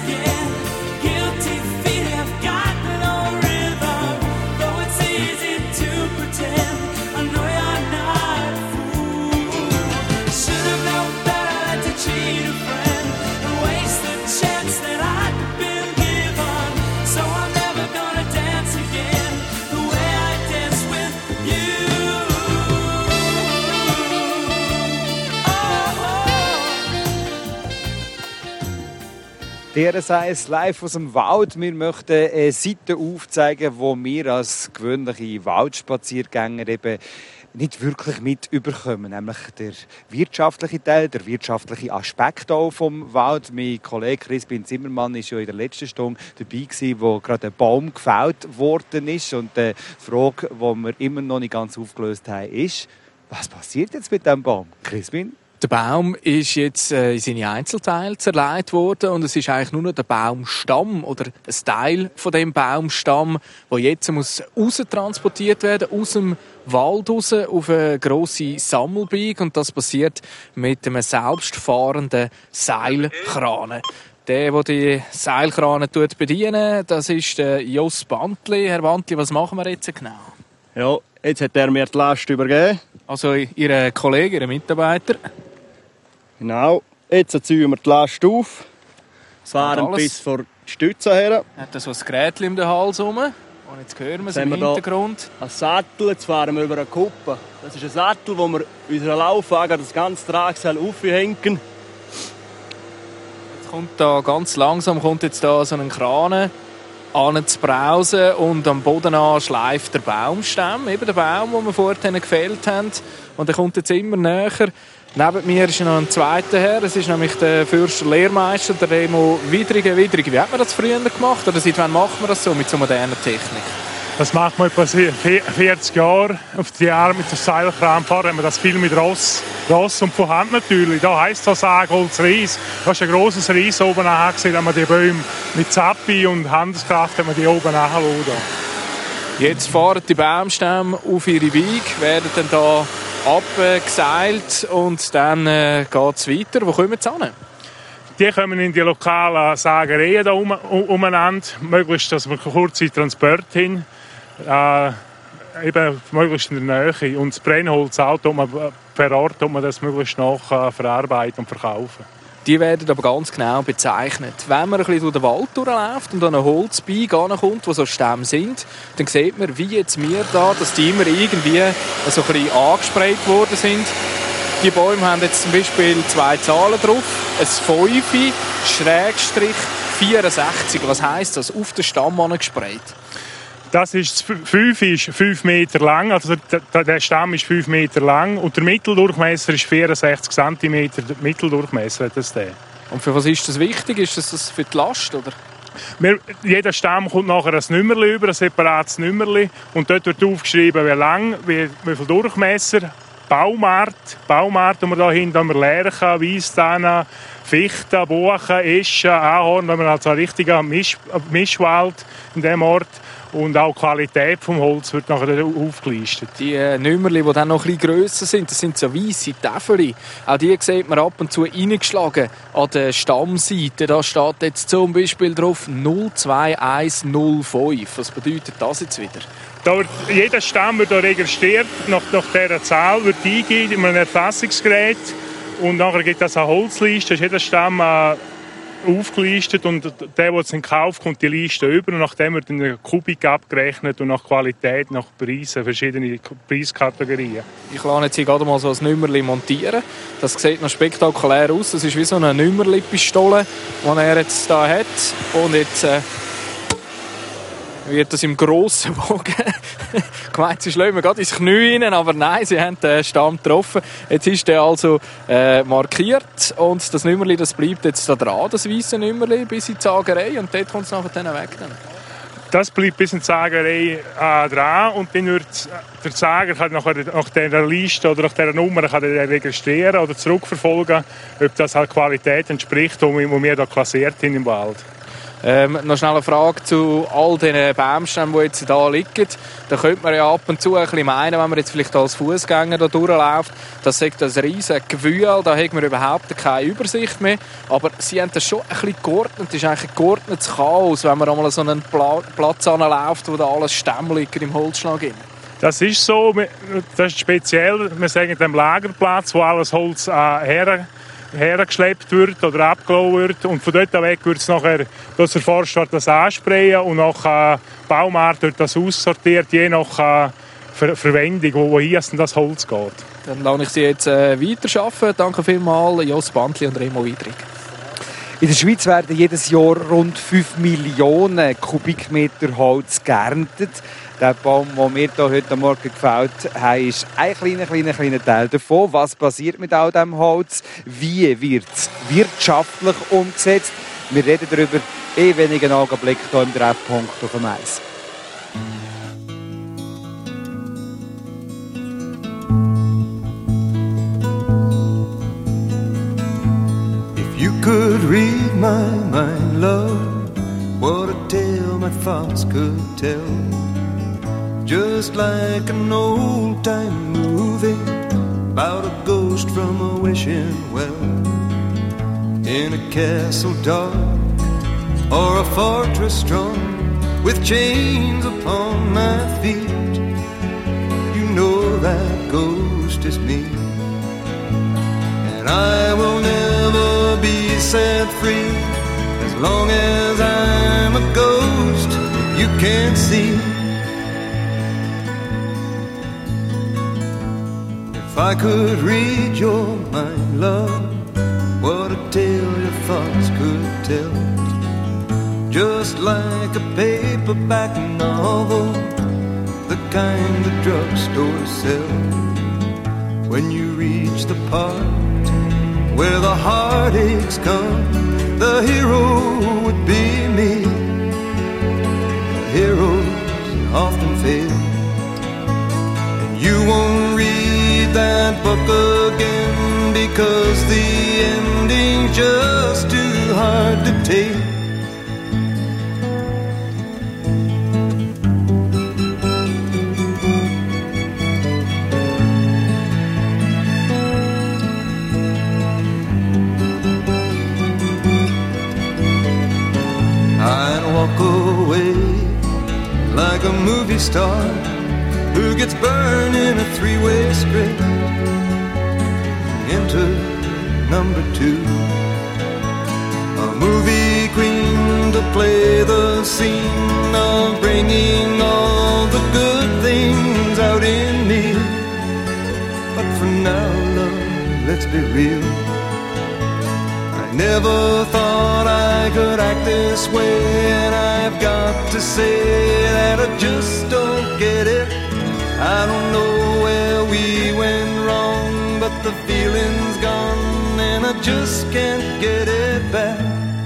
again. Guilty feet have got no rhythm, though it's easy to pretend. I know you're not a fool. Should have known better than to cheat a friend and waste the chance that I'd been given. So I'm never gonna dance again the way I dance with you. D R S eins live aus dem Wald. Wir möchten eine Seite aufzeigen, wo wir als gewöhnliche Waldspaziergänger eben nicht wirklich mit überkommen, nämlich der wirtschaftliche Teil, der wirtschaftliche Aspekt auch vom Wald. Mein Kollege Crispin Zimmermann war ja in der letzten Stunde dabei gewesen, wo gerade ein Baum gefällt worden ist. Und die Frage, die wir immer noch nicht ganz aufgelöst haben, ist, was passiert jetzt mit diesem Baum? Crispin? Der Baum ist jetzt äh, in seine Einzelteile zerlegt worden und es ist eigentlich nur noch der Baumstamm oder ein Teil von dem Baumstamm, der jetzt muss raustransportiert werden aus dem Wald raus auf eine grosse Sammelbeig, und das passiert mit einem selbstfahrenden Seilkran. Der, der die Seilkrane bedienen, das ist der Jos Bantli. Herr Bantli, was machen wir jetzt genau? Ja, jetzt hat er mir die Last übergeben. Also Ihr Kollege, Ihr Mitarbeiter? Genau. Jetzt ziehen wir die Last auf. Fahren bis vor die Stütze her. Hat er so ein Gerät um den Hals herum? Und jetzt hören wir es im Hintergrund. Ein Sattel, jetzt fahren wir über eine Kuppe. Das ist ein Sattel, wo wir unseren Laufwagen das ganze Tragseil aufhängen. Jetzt kommt da ganz langsam kommt jetzt da so ein Kran an zu brausen und am Boden an schleift der Baumstamm, eben der Baum, den wir vorhin gefällt haben. Und der kommt jetzt immer näher. Neben mir ist noch ein zweiter Herr, es ist nämlich der Fürster Lehrmeister, der Remo Widrige. Widrige, wie hat man das früher gemacht? Oder seit wann macht man das so mit so moderner Technik? Das macht man etwa vierzig Jahre. Auf die Jahre mit dem Seilkran fahren haben wir das viel mit Ross, Ross und von Hand natürlich. Da heisst das Sägeholz Ries. Da ist ein grosses Ries oben nachher gesehen, haben wir die Bäume mit Zappi und Handelskraft haben wir die oben nachgeladen. Jetzt fahren die Baumstämme auf ihre Beig, werden dann da abgeseilt und dann äh, geht es weiter. Wo kommen sie hin? Die kommen in die lokalen Sägereien da um, um, umeinander. Möglichst, dass wir kurze Transport hin. Äh, eben möglichst in der Nähe. Und das Brennholz auch, man, per Ort man das möglichst nach äh, verarbeiten und verkaufen. Die werden aber ganz genau bezeichnet. Wenn man ein bisschen durch den Wald durchläuft und an eine Holzbeig ankommt, wo so Stämme sind, dann sieht man, wie jetzt wir da, dass die immer irgendwie so ein bisschen angesprayt worden sind. Die Bäume haben jetzt zum Beispiel zwei Zahlen drauf. Ein fünf Schrägstrich vierundsechzig. Was heisst das? Auf den Stamm angesprayt. Das ist, fünf ist fünf Meter lang, also der, der Stamm ist fünf Meter lang und der Mitteldurchmesser ist vierundsechzig Zentimeter. Der Mitteldurchmesser hat das der. Und für was ist das wichtig? Ist das für die Last, oder? Wir, jeder Stamm kommt nachher ein Nummerli über, ein separates Nummerli, und dort wird aufgeschrieben, wie lang, wie, wie viel Durchmesser, Baumart, Baumart, die wir hier hinten haben wir Lärchen, Weisstannen, Fichten, Buchen, Eschen, Ahorn, da haben wir also einen richtigen Misch, Mischwald in diesem Ort. Und auch die Qualität des Holz wird nachher aufgelistet. Die äh, Nummerli, die dann noch ein bisschen grösser sind, das sind so weisse Täfeli. Auch die sieht man ab und zu reingeschlagen an der Stammseite. Da steht jetzt zum Beispiel drauf null zwei eins null fünf. Was bedeutet das jetzt wieder? Da wird, jeder Stamm wird registriert, nach, nach dieser Zahl wird eingegeben in einem Erfassungsgerät. Und nachher gibt es eine Holzliste, ist jeder Stamm äh, aufgelistet, und der, der es in Kauf kommt, die Liste über, und nachdem wird in der Kubik abgerechnet und nach Qualität, nach Preisen, verschiedene Preiskategorien. Ich lasse jetzt hier gerade mal so ein Nummerli montieren. Das sieht noch spektakulär aus. Das ist wie so eine Nummerli-Pistole, die er jetzt hier hat. Und jetzt äh, wird das im grossen Bogen gemeint, sie schlagen gerade ins Knie rein, aber nein, sie haben den Stamm getroffen. Jetzt ist der also äh, markiert, und das Nummerli, das bleibt jetzt da dran, das weisse Nummerli, bis in die Sagerei, und dort kommt es nachher dann weg. Dann. Das bleibt bis in die Sagerei äh, dran, und dann wird der Sager kann nachher nach dieser Liste oder nach dieser Nummer kann er registrieren oder zurückverfolgen, ob das halt Qualität entspricht, die wir da klassiert haben im Wald. Ähm, noch schnell eine Frage zu all diesen Baumstämmen, die jetzt hier liegen. Da könnte man ja ab und zu ein bisschen meinen, wenn man jetzt vielleicht als Fußgänger da durchläuft, das ist ein riesiges Gewühl, da hat man überhaupt keine Übersicht mehr. Aber sie haben das schon ein bisschen geordnet. Es ist eigentlich ein geordnetes Chaos, wenn man einmal so einen Pla- Platz anläuft, wo da alles Stämme liegen im Holzschlag. Das ist so, das ist speziell, wir sagen dem Lagerplatz, wo alles Holz äh, her hergeschleppt wird oder abgelassen wird. Und von dort weg wird es nachher, dass der Forstwirt das ansprayen und nach äh, Baumart wird das aussortiert, je nach äh, Ver Verwendung, wo, wohin das Holz geht. Dann lasse ich Sie jetzt äh, weiterarbeiten. Danke vielmals, Jos Bandli und Remo Wiedrig. In der Schweiz werden jedes Jahr rund fünf Millionen Kubikmeter Holz geerntet. Der Baum, den wir hier heute Morgen gefällt haben, ist ein kleiner, kleiner, kleiner Teil davon. Was passiert mit all diesem Holz? Wie wird es wirtschaftlich umgesetzt? Wir reden darüber in wenigen Augenblicken hier im Treffpunkt auf dem Eis. If you could read my mind, love, what a tale my thoughts could tell. Just like an old-time movie about a ghost from a wishing well, in a castle dark or a fortress strong with chains upon my feet. You know that ghost is me, and I will never be set free as long as I'm a ghost you can't see. If I could read your mind, love, what a tale your thoughts could tell. Just like a paperback novel, the kind the drugstore sells. When you reach the part where the heartaches come, the hero would be me. Heroes often fail, and you won't read that book again because the ending's just too hard to take. I'd walk away like a movie star who gets burned in a three-way script. Enter number two, a movie queen to play the scene of bringing all the good things out in me. But for now, love, let's be real, I never thought I could act this way, and I've got to say that I just don't get it. I don't know where we went wrong, but the feeling's gone and I just can't get it back.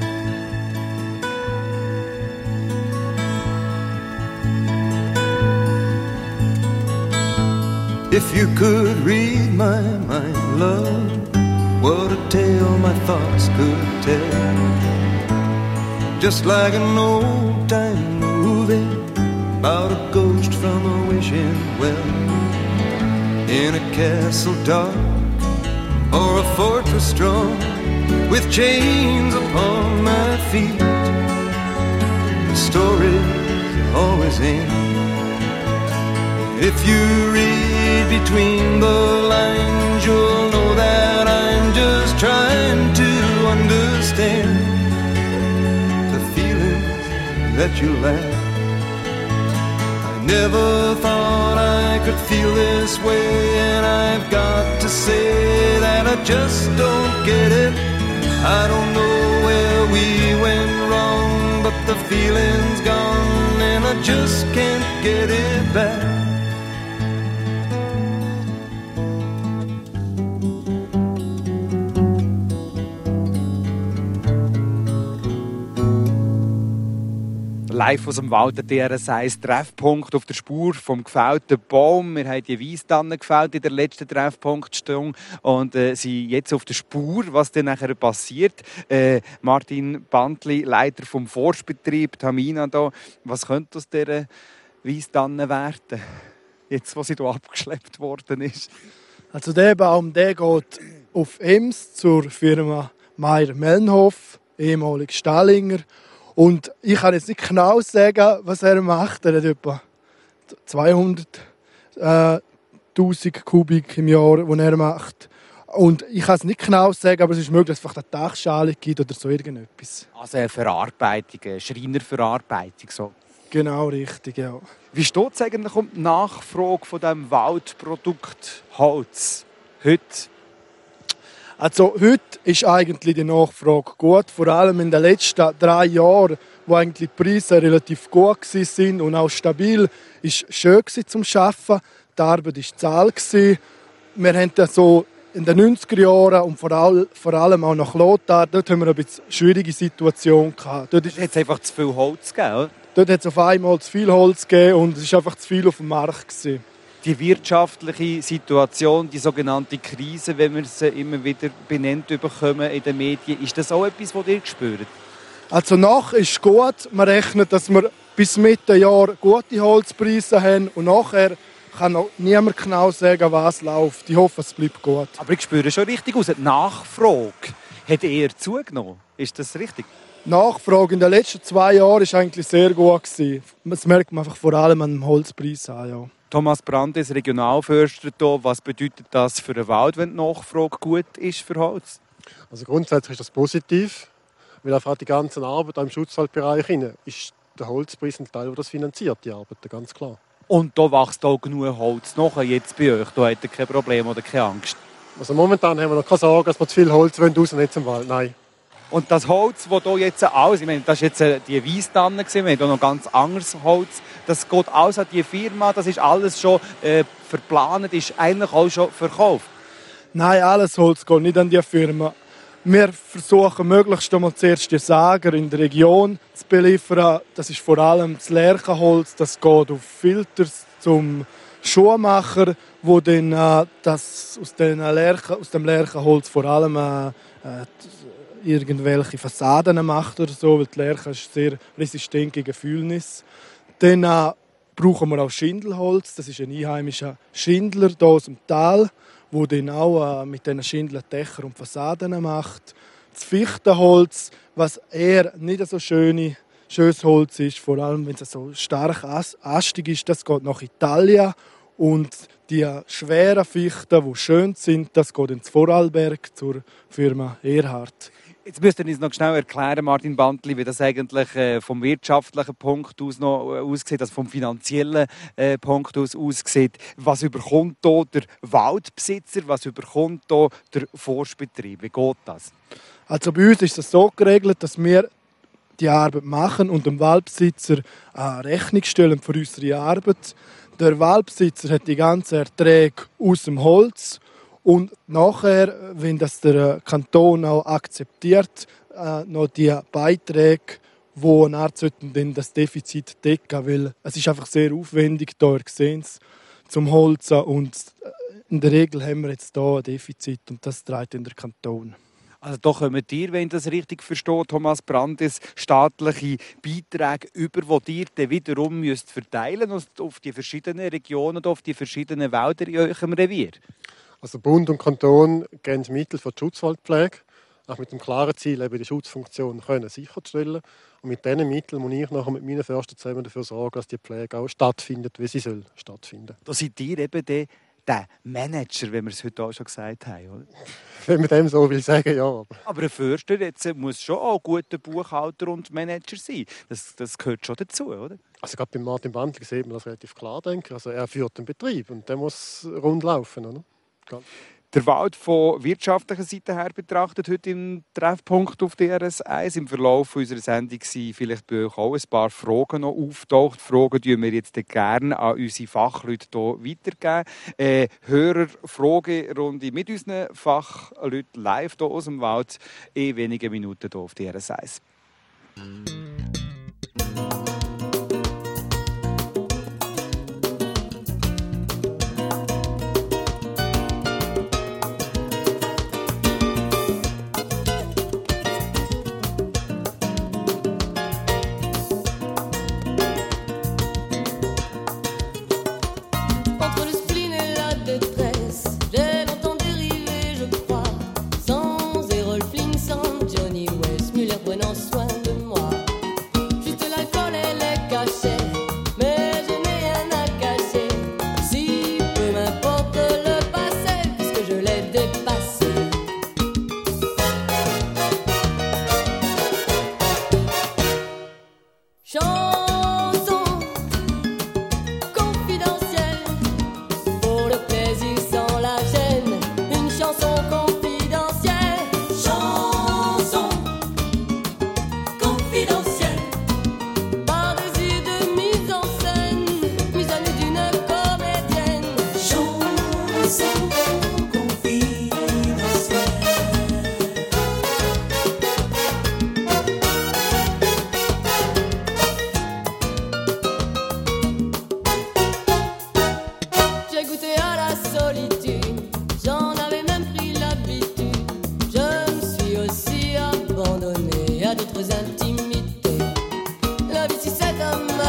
If you could read my mind, love, what a tale my thoughts could tell. Just like an old-time movie about a ghost from a wishing well, in a castle dark or a fortress strong with chains upon my feet. The story's always in. If you read between the lines, you'll know that I'm just trying to understand the feelings that you lack. I never thought I could feel this way, and I've got to say that I just don't get it. I don't know where we went wrong, but the feeling's gone and I just can't get it back. Live aus dem Wald, der D R S eins Treffpunkt auf der Spur vom gefällten Baum. Wir haben die Weisstannen gefällt in der letzten Treffpunktstunde und äh, sind jetzt auf der Spur, was dann nachher passiert. Äh, Martin Bantli, Leiter vom Forstbetrieb, Tamina da. Was könnte aus dieser Weisstanne werden, jetzt, wo sie hier abgeschleppt worden ist? Also der Baum, der geht auf Ems zur Firma Meyer-Mellenhof, ehemalig Stallinger. Und ich kann jetzt nicht genau sagen, was er macht. Er hat etwa zweihunderttausend Kubik im Jahr, die er macht. Und ich kann es nicht genau sagen, aber es ist möglich, dass es vielleicht eine Dachschale gibt oder so irgendetwas. Also eine Verarbeitung, eine Schreinerverarbeitung. So. Genau, richtig, ja. Wie steht es eigentlich um die Nachfrage von diesem Waldprodukt Holz heute? Also heute ist eigentlich die Nachfrage gut, vor allem in den letzten drei Jahren, wo eigentlich die Preise relativ gut waren und auch stabil, ist schön zum Arbeiten. Die Arbeit war zahl. Wir haben das so in den neunziger Jahren und vor allem auch nach Lothar, dort haben wir eine bisschen schwierige Situation gehabt. Dort ist jetzt einfach zu viel Holz gegeben, oder? Dort hat es auf einmal zu viel Holz gegeben und es war einfach zu viel auf dem Markt gewesen. Die wirtschaftliche Situation, die sogenannte Krise, wenn wir sie immer wieder benannt bekommen in den Medien, ist das auch etwas, was ihr spürt? Also nach ist gut. Man rechnet, dass wir bis Mitte Jahr gute Holzpreise haben und nachher kann noch niemand genau sagen, was läuft. Ich hoffe, es bleibt gut. Aber ich spüre schon richtig aus. Die Nachfrage hat eher zugenommen. Ist das richtig? Die Nachfrage in den letzten zwei Jahren war eigentlich sehr gut. Das merkt man einfach vor allem an dem Holzpreis an. Ja. Thomas Brandes, Regionalförster hier. Was bedeutet das für den Wald, wenn die Nachfrage gut ist für Holz? Also grundsätzlich ist das positiv, weil einfach die ganze Arbeit im Schutzwaldbereich ist der Holzpreis ein Teil, der das finanziert, die Arbeit, ganz klar. Und da wächst auch genug Holz nach jetzt bei euch? Da habt ihr kein Problem oder keine Angst? Also momentan haben wir noch keine Sorge, dass wir zu viel Holz rausnehmen zum Wald. Nein. Und das Holz, das hier jetzt alles, ich meine, das war jetzt die Weisstanne, wir haben hier noch ganz anderes Holz, das geht alles an die Firma, das ist alles schon äh, verplant, ist eigentlich auch schon verkauft? Nein, alles Holz geht nicht an die Firma. Wir versuchen möglichst einmal zuerst die Säger in der Region zu beliefern. Das ist vor allem das Lärchenholz, das geht auf Filters zum Schuhmacher, wo dann äh, das aus, den Lärchen, aus dem Lärchenholz vor allem äh, äh, irgendwelche Fassaden macht oder so, weil die Lärche ist sehr resistent gegen Fäulnis. Dann äh, brauchen wir auch Schindelholz. Das ist ein einheimischer Schindler hier aus dem Tal, der dann auch äh, mit diesen Schindeln Dächer und Fassaden macht. Das Fichtenholz, was eher nicht so schöne, schönes Holz ist, vor allem wenn es so stark astig ist, das geht nach Italien. Und die schweren Fichten, die schön sind, das geht ins Vorarlberg zur Firma Erhard. Jetzt müsst ihr uns noch schnell erklären, Martin Bantli, wie das eigentlich äh, vom wirtschaftlichen Punkt aus noch äh, aussieht, also vom finanziellen äh, Punkt aus aussieht. Was überkommt hier der Waldbesitzer, was überkommt hier der Forstbetrieb? Wie geht das? Also bei uns ist es so geregelt, dass wir die Arbeit machen und dem Waldbesitzer eine Rechnung stellen für unsere Arbeit. Der Waldbesitzer hat die ganzen Erträge aus dem Holz. Und nachher, wenn das der Kanton auch akzeptiert, äh, noch die Beiträge, die dann das Defizit decken, weil es ist einfach sehr aufwendig, da ihr seht es, zum Holzen. Und in der Regel haben wir jetzt hier ein Defizit und das trägt in der Kanton. Also da kommen ihr, wenn ich das richtig verstehe, Thomas Brandes, staatliche Beiträge über, die ihr dann wiederum müsst verteilen müsst auf die verschiedenen Regionen, auf die verschiedenen Wälder in eurem Revier? Also Bund und Kanton geben Mittel für die Schutzwaldpflege, auch mit dem klaren Ziel, eben die Schutzfunktion können sicherzustellen. Und mit diesen Mitteln muss ich nachher mit meinen Förstern zusammen dafür sorgen, dass die Pflege auch stattfindet, wie sie soll stattfinden. Da seid ihr eben der, der Manager, wie wir es heute auch schon gesagt haben, oder? Wenn man dem so will sagen, ja. Aber, aber ein Förster jetzt muss schon auch ein guter Buchhalter und Manager sein. Das, das gehört schon dazu, oder? Also gerade bei Martin Bantli sieht man das relativ klar, denke ich. Also er führt den Betrieb und der muss rund laufen, oder? Der Wald von wirtschaftlicher Seite her betrachtet heute im Treffpunkt auf D R S eins. Im Verlauf unserer Sendung sind vielleicht bei euch auch ein paar Fragen noch auftaucht. Fragen die wir jetzt gerne an unsere Fachleute hier weitergeben. Äh, Hörer-Fragerunde mit unseren Fachleuten live hier aus dem Wald in wenigen Minuten hier auf D R S eins.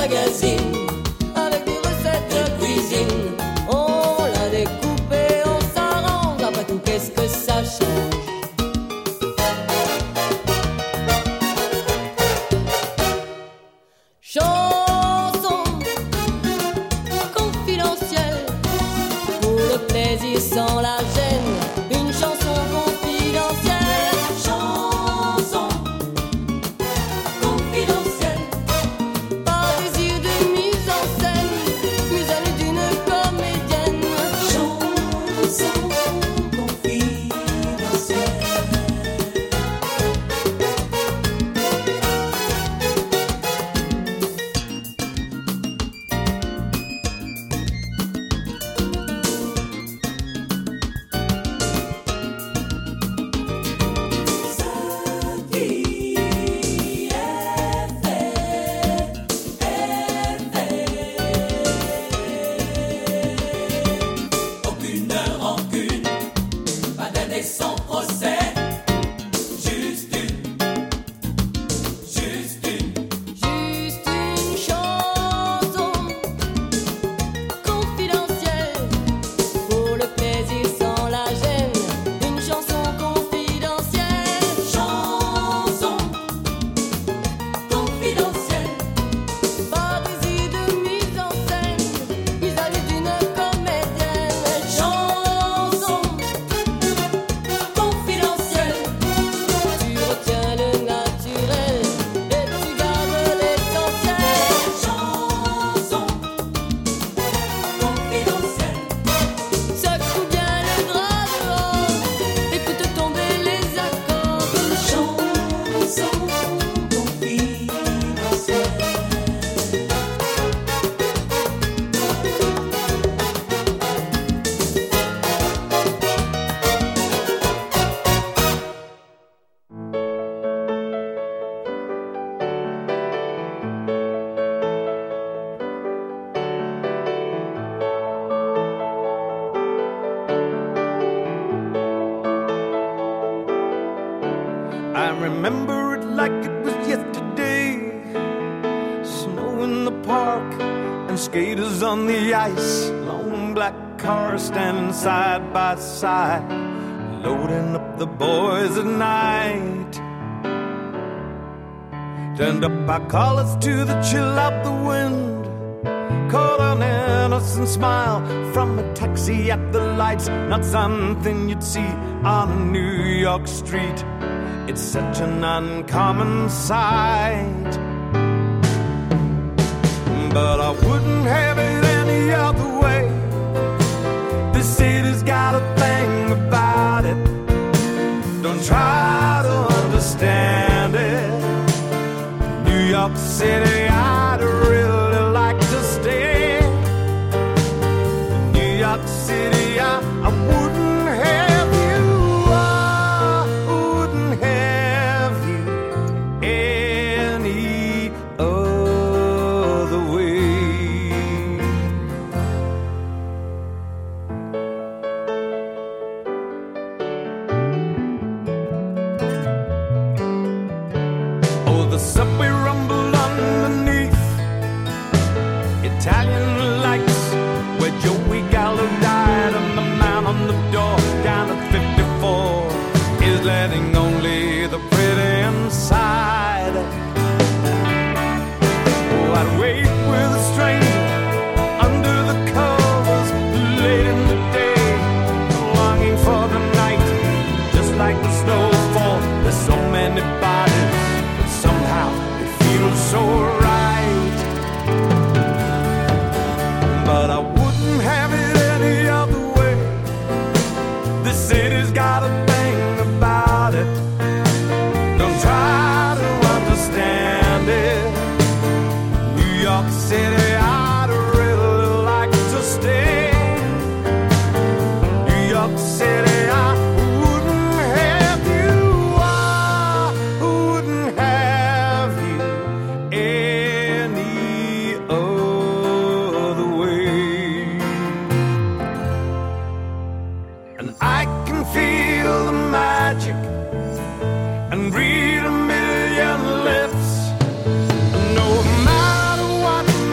magazine avec des recettes de cuisine. On l'a découpé, on s'arrange. Après tout, qu'est-ce que ça change? Chanson confidentielle pour le plaisir sans la gêne. Une chanson confidentielle. Chanson confidentielle. Pas désir de mise en scène, mais à lui d'une comédienne. Chanson confidentielle. Aucune rancune, pas d'année sans procès. Juste une, juste une, juste une chanson confidentielle pour le plaisir sans la gêne. Une chanson confidentielle. Chanson confidentielle. Pas désir de mise en scène, mise à lui d'une comédienne. Chanson confidentielle. Tu retiens le naturel et tu gardes l'essentiel. Chanson confidentielle. Secoue bien le drap dehors, écoute tomber les accords. Chanson confidentielle. I remember it like it was yesterday. Snow in the park and skaters on the ice. Long black cars standing side by side, loading up the boys at night. Turned up our collars to the chill out the wind. Caught an innocent smile from a taxi at the lights. Not something you'd see on a New York street. It's such an uncommon sight. But I wouldn't have it any other way. This city's got a thing about it. Don't try to understand it. New York City, I'd really like to stay. New York City, I, I wouldn't have you. I wouldn't have you any other way. Oh, the subway rumbled underneath Italian lights, where Joey Gallo died, and the man on the door down at fifty-four is letting only the pretty inside. Oh, I'd wait with a stranger under the covers late in the day, longing for the night, just like the snowfall. There's so many bodies, but somehow it feels so right. But I wouldn't have it any other way. This city's got a thing about it. Don't try to understand it. New York City, I'd really like to stay. New York City, I wouldn't have you. I wouldn't have you any other way. And I can feel the magic and read a million lips. No matter what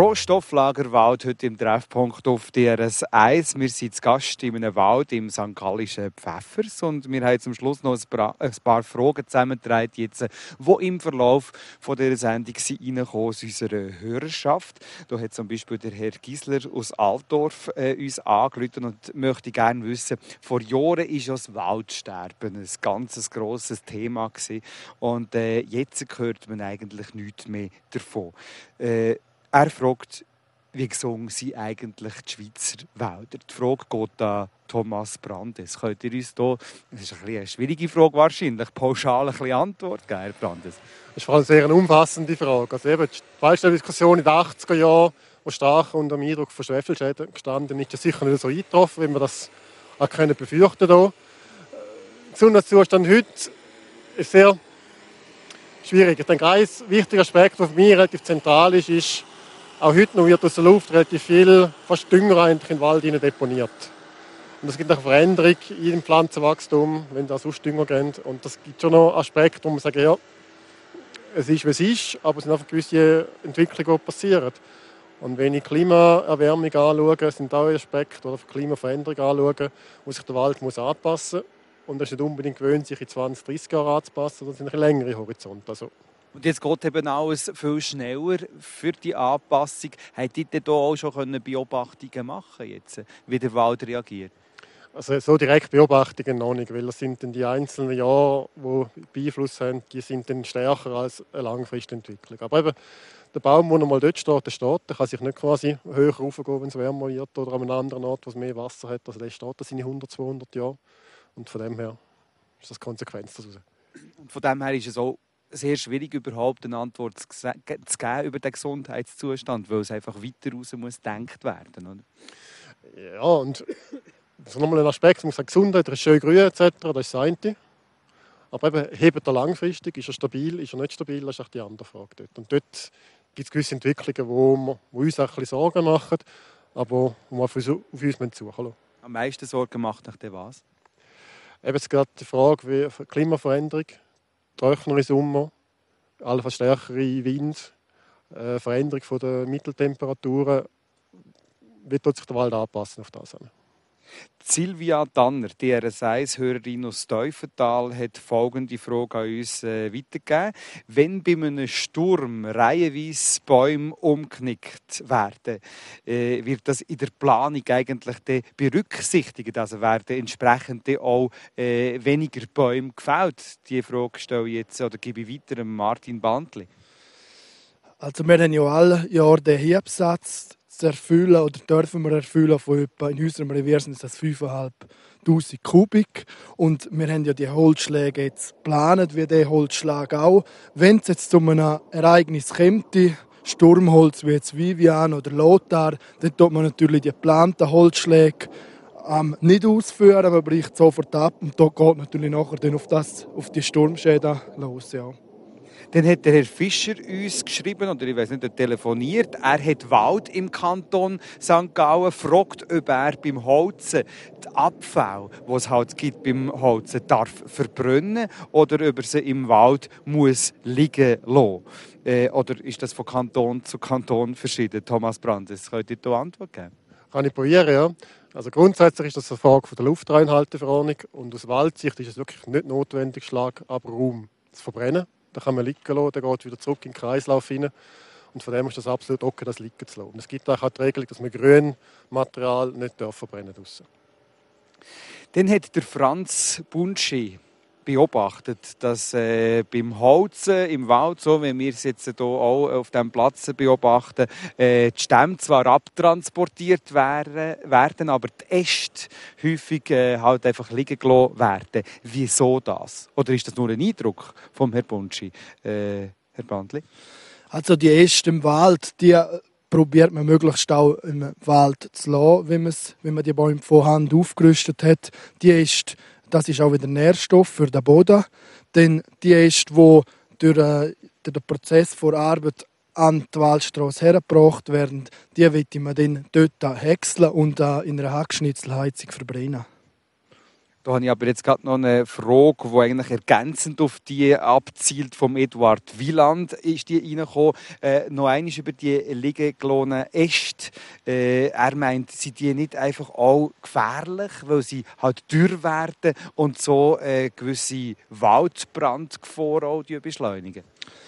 Von Stofflagerwald heute im Treffpunkt auf D R S eins. Wir sind zu Gast in einem Wald im Sankt Gallischen Pfäffers und wir haben zum Schluss noch ein paar Fragen zusammengetragen, jetzt, die im Verlauf von dieser Sendung reinkommen aus unserer Hörerschaft. Da hat zum Beispiel der Herr Gisler aus Altdorf äh, uns angerufen und möchte gerne wissen, vor Jahren war ja das Waldsterben ein ganz grosses Thema gewesen. Und äh, jetzt hört man eigentlich nichts mehr davon. Äh, Er fragt, wie gesungen sind eigentlich die Schweizer Wälder? Die Frage geht an Thomas Brandes. Könnt ihr uns da, das ist eine schwierige Frage wahrscheinlich, pauschal eine kleine Antwort geben, Herr Brandes? Das ist vor allem sehr eine umfassende Frage. Also eben, die Waldsterbendiskussion in den achtziger Jahren, die stark unter dem Eindruck von Schwefelschäden gestanden ist, ist sicher nicht so eingetroffen, wie wir das auch können befürchten können. Der Gesundheitszustand heute ist sehr schwierig. Ich denke, ein wichtiger Aspekt, der für mich relativ zentral ist, ist, auch heute noch wird aus der Luft relativ viel, fast Dünger eigentlich in den Wald deponiert. Und es gibt eine Veränderung im Pflanzenwachstum, wenn da sonst Dünger gehen. Und das gibt schon noch Aspekte, wo man sagt, ja, es ist, wie es ist, aber es sind einfach gewisse Entwicklungen, die passieren. Und wenn ich Klimaerwärmung anschaue, sind auch Aspekte, oder Klimaveränderung anschaue, wo sich der Wald muss anpassen muss. Und das ist nicht unbedingt gewöhnt, sich in zwanzig, dreissig Jahren anzupassen, sondern sind ein längere Horizonte. Also, und jetzt geht eben alles viel schneller für die Anpassung. Habt ihr denn auch schon Beobachtungen machen jetzt, wie der Wald reagiert? Also so direkt Beobachtungen noch nicht, weil das sind dann die einzelnen Jahre, die Beeinfluss haben, die sind dann stärker als eine langfristige Entwicklung. Aber eben, der Baum, der mal dort steht, der steht. Der kann sich nicht quasi höher raufgehen, wenn es wärmer wird, oder an einem anderen Ort, wo es mehr Wasser hat. Also der steht da seine hundert, zweihundert Jahre. Und von dem her ist das Konsequenz daraus. Und von dem her ist es auch sehr schwierig, überhaupt eine Antwort zu geben über den Gesundheitszustand, weil es einfach weiter raus muss gedacht werden, oder? Ja, und das ist nochmal ein Aspekt, man sagt, Gesundheit, er ist schön grün et cetera, das ist das eine. Aber eben, hebt er langfristig, ist er stabil, ist er nicht stabil, das ist auch die andere Frage dort. Und dort gibt es gewisse Entwicklungen, die uns auch ein bisschen Sorgen machen, aber wo wir auf uns suchen müssen. Am meisten Sorgen macht nach dem was? Eben jetzt gerade die Frage wie Klimaveränderung, trockenere Sommer, allenfalls stärkere Wind, äh, Veränderung der Mitteltemperaturen. Wie tut sich der Wald anpassen auf das? Silvia Danner, D R S eins-Hörerin aus Teufental, hat folgende Frage an uns äh, weitergegeben. Wenn bei einem Sturm reihenweise Bäume umgeknickt werden, äh, wird das in der Planung eigentlich berücksichtigt? Also werden entsprechend auch äh, weniger Bäume gefällt? Diese Frage stelle ich jetzt oder gebe ich weiter an Martin Bandli. Also wir haben ja alle Jahre den Hiebsatz zu erfüllen oder dürfen wir erfüllen von etwa, in unserem Revier sind das fünftausendfünfhundert Kubik und wir haben ja die Holzschläge jetzt geplant, wie der Holzschlag auch. Wenn es jetzt zu einem Ereignis kommt, Sturmholz wie jetzt Vivian oder Lothar, dann tut man natürlich die geplanten Holzschläge ähm, nicht ausführen, man bricht sofort ab und da geht natürlich nachher dann auf, das, auf die Sturmschäden los. Ja. Dann hat der Herr Fischer uns geschrieben, oder ich weiß nicht, er telefoniert. Er hat Wald im Kanton Sankt Gallen, fragt, ob er beim Holzen die Abfälle, die es halt gibt beim Holzen, darf verbrennen oder ob er sie im Wald muss liegen lassen. Äh, oder ist das von Kanton zu Kanton verschieden? Thomas Brandes, könnt ihr da Antwort geben? Kann ich probieren, ja. Also grundsätzlich ist das eine Frage von der Luftreinhalteverordnung und aus Waldsicht ist es wirklich nicht notwendig, Schlag ab Raum zu verbrennen. Da kann man liegen lassen, der geht wieder zurück in den Kreislauf hinein. Und von dem ist das absolut okay, das liegen zu lassen. Und es gibt auch die Regelung, dass man Grünmaterial nicht verbrennen darf. Dann hat der Franz Bunschi beobachtet, dass äh, beim Holzen im Wald, so wie wir es jetzt hier auch auf diesem Platz beobachten, äh, die Stämme zwar abtransportiert werden, werden aber die Äste häufig äh, halt einfach liegen gelassen werden. Wieso das? Oder ist das nur ein Eindruck vom Herrn Bunschi, äh, Herr Bandli? Also die Äste im Wald, die probiert man möglichst auch im Wald zu lassen, wenn, wenn man die Bäume von Hand aufgerüstet hat. Die Äste, das ist auch wieder Nährstoff für den Boden. Denn die Äste, die durch, äh, durch den Prozess der Arbeit an die Waldstrasse hergebracht werden, die wird man dann dort häckseln und äh, in einer Hackschnitzelheizung verbrennen. Da habe ich aber jetzt gerade noch eine Frage, die eigentlich ergänzend auf die abzielt vom Eduard Wieland. Ist die reingekommen? Äh, noch einmal über die liegen gelassenen Äste. Äh, er meint, sind die nicht einfach auch gefährlich, weil sie halt dürr werden und so äh, gewisse Waldbrandgefahr auch beschleunigen?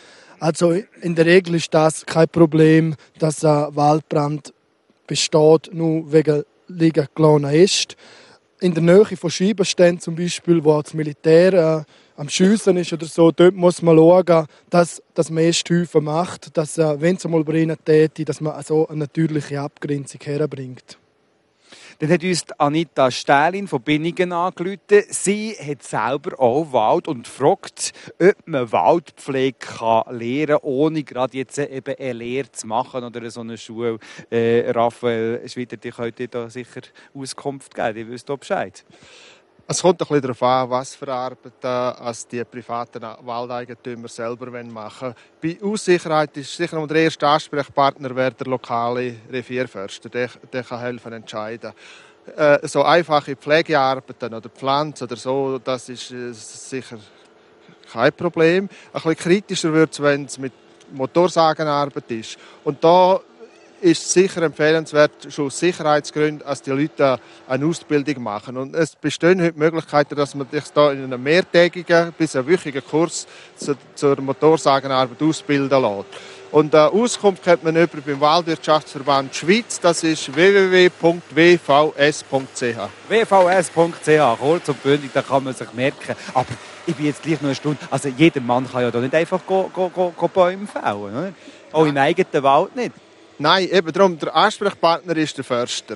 Also in der Regel ist das kein Problem, dass ein Waldbrand besteht, nur wegen liegen gelassener Äste. In der Nähe von Scheibenständen zum Beispiel, wo das Militär äh, am Schiessen ist oder so, dort muss man schauen, dass, dass man Ästhäufen macht, dass, äh, wenn es einmal brennen täte, dass man so eine natürliche Abgrenzung herbringt. Dann hat uns Anita Stählin von Binningen angerufen. Sie hat selber auch Wald und fragt, ob man Waldpflege kann lernen kann, ohne gerade jetzt eben eine Lehre zu machen oder so eine Schule. Äh, Raphael Schwitter, die könnte da sicher Auskunft geben. Die wisst auch Bescheid. Es kommt ein bisschen darauf an, was für Arbeiten als die privaten Waldeigentümer selber machen wollen. Bei Aussicherheit ist sicher noch der erste Ansprechpartner wäre der lokale Revierförster. Der, der kann helfen entscheiden. Äh, so einfache Pflegearbeiten oder Pflanzen oder so, das ist äh, sicher kein Problem. Ein bisschen kritischer wird es, wenn es mit Motorsagenarbeit ist. Und da ist sicher empfehlenswert, schon aus Sicherheitsgründen, dass die Leute eine Ausbildung machen. Und es bestehen heute Möglichkeiten, dass man sich da in einem mehrtägigen bis einen wöchigen Kurs zu, zur Motorsagenarbeit ausbilden lässt. Und eine Auskunft hat man über beim Waldwirtschaftsverband Schweiz. Das ist w w w punkt w v s punkt c h. w v s punkt c h, kurz und bündig, da kann man sich merken. Aber ich bin jetzt gleich noch eine Stunde. Also jeder Mann kann ja da nicht einfach go, go, go, go Bäume fällen, oder? Auch im eigenen Wald nicht. Nein, eben darum, der Ansprechpartner ist der Förster.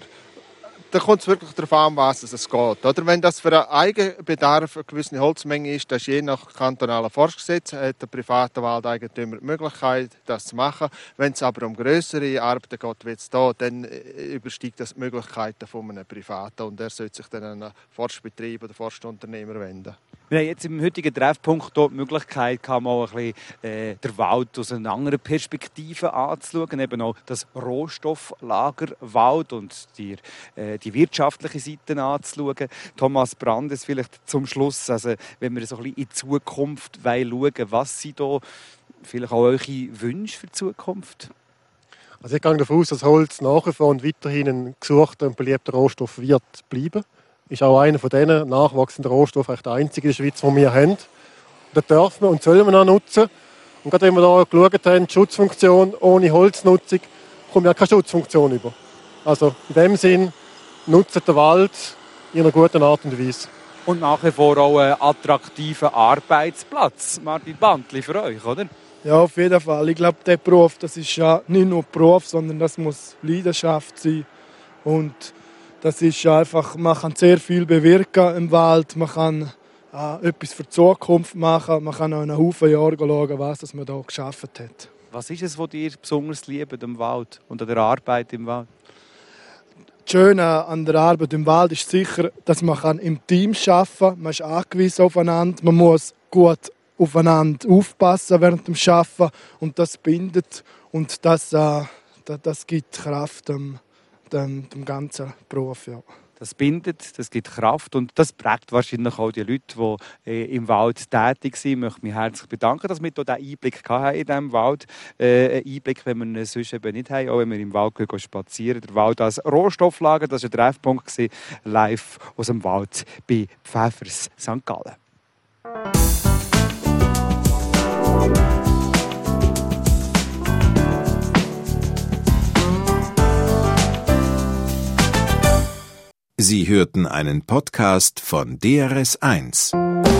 Da kommt es wirklich darauf an, was es geht. Oder wenn das für einen Eigenbedarf eine gewisse Holzmenge ist, das ist je nach kantonalen Forstgesetz, hat der private Waldeigentümer die Möglichkeit, das zu machen. Wenn es aber um grössere Arbeiten geht, wie jetzt hier, dann übersteigt das die Möglichkeiten von einem Privaten und er sollte sich dann an einen Forstbetrieb oder Forstunternehmer wenden. Wir haben jetzt im heutigen Treffpunkt die Möglichkeit, mal ein bisschen, äh, den Wald aus einer anderen Perspektive anzuschauen. Eben auch das Rohstofflager Wald und die, äh, die wirtschaftliche Seite anzuschauen. Thomas Brandes, vielleicht zum Schluss, also, wenn wir so ein bisschen in die Zukunft schauen wollen, was sind da vielleicht auch eure Wünsche für die Zukunft? Also ich gehe davon aus, dass Holz nach wie vor und weiterhin ein gesuchter und beliebter Rohstoff wird bleiben. Ist auch einer von diesen nachwachsenden Rohstoffen, der einzige in der Schweiz, den wir haben. Das dürfen wir und sollen wir auch nutzen. Und gerade wenn wir hier geschaut haben, die Schutzfunktion ohne Holznutzung, kommen wir keine Schutzfunktion über. Also in dem Sinn, nutzt den Wald in einer guten Art und Weise. Und nach wie vor auch einen attraktiven Arbeitsplatz, Martin Bantli, für euch, oder? Ja, auf jeden Fall. Ich glaube, der Beruf, das ist ja nicht nur Beruf, sondern das muss Leidenschaft sein. Und das ist einfach, man kann sehr viel bewirken im Wald, man kann äh, etwas für die Zukunft machen, man kann auch einen Haufen Jahre schauen, was das man hier geschaffen hat. Was ist es, was dir besonders liebt am Wald und an der Arbeit im Wald? Das Schöne an der Arbeit im Wald ist sicher, dass man im Team arbeiten kann. Man ist angewiesen aufeinander, man muss gut aufeinander aufpassen während dem Arbeiten und das bindet und das, äh, das, das gibt Kraft dem, dem, dem ganzen Beruf. Ja. Das bindet, das gibt Kraft und das prägt wahrscheinlich auch die Leute, die äh, im Wald tätig sind. Ich möchte mich herzlich bedanken, dass wir hier diesen Einblick haben in diesem Wald. Äh, einen Einblick, wenn wir ihn sonst eben nicht haben, auch wenn wir im Wald gehen, spazieren. Der Wald als Rohstofflager, das war ein Treffpunkt live aus dem Wald bei Pfäfers, Sankt Gallen. Sie hörten einen Podcast von D R S eins.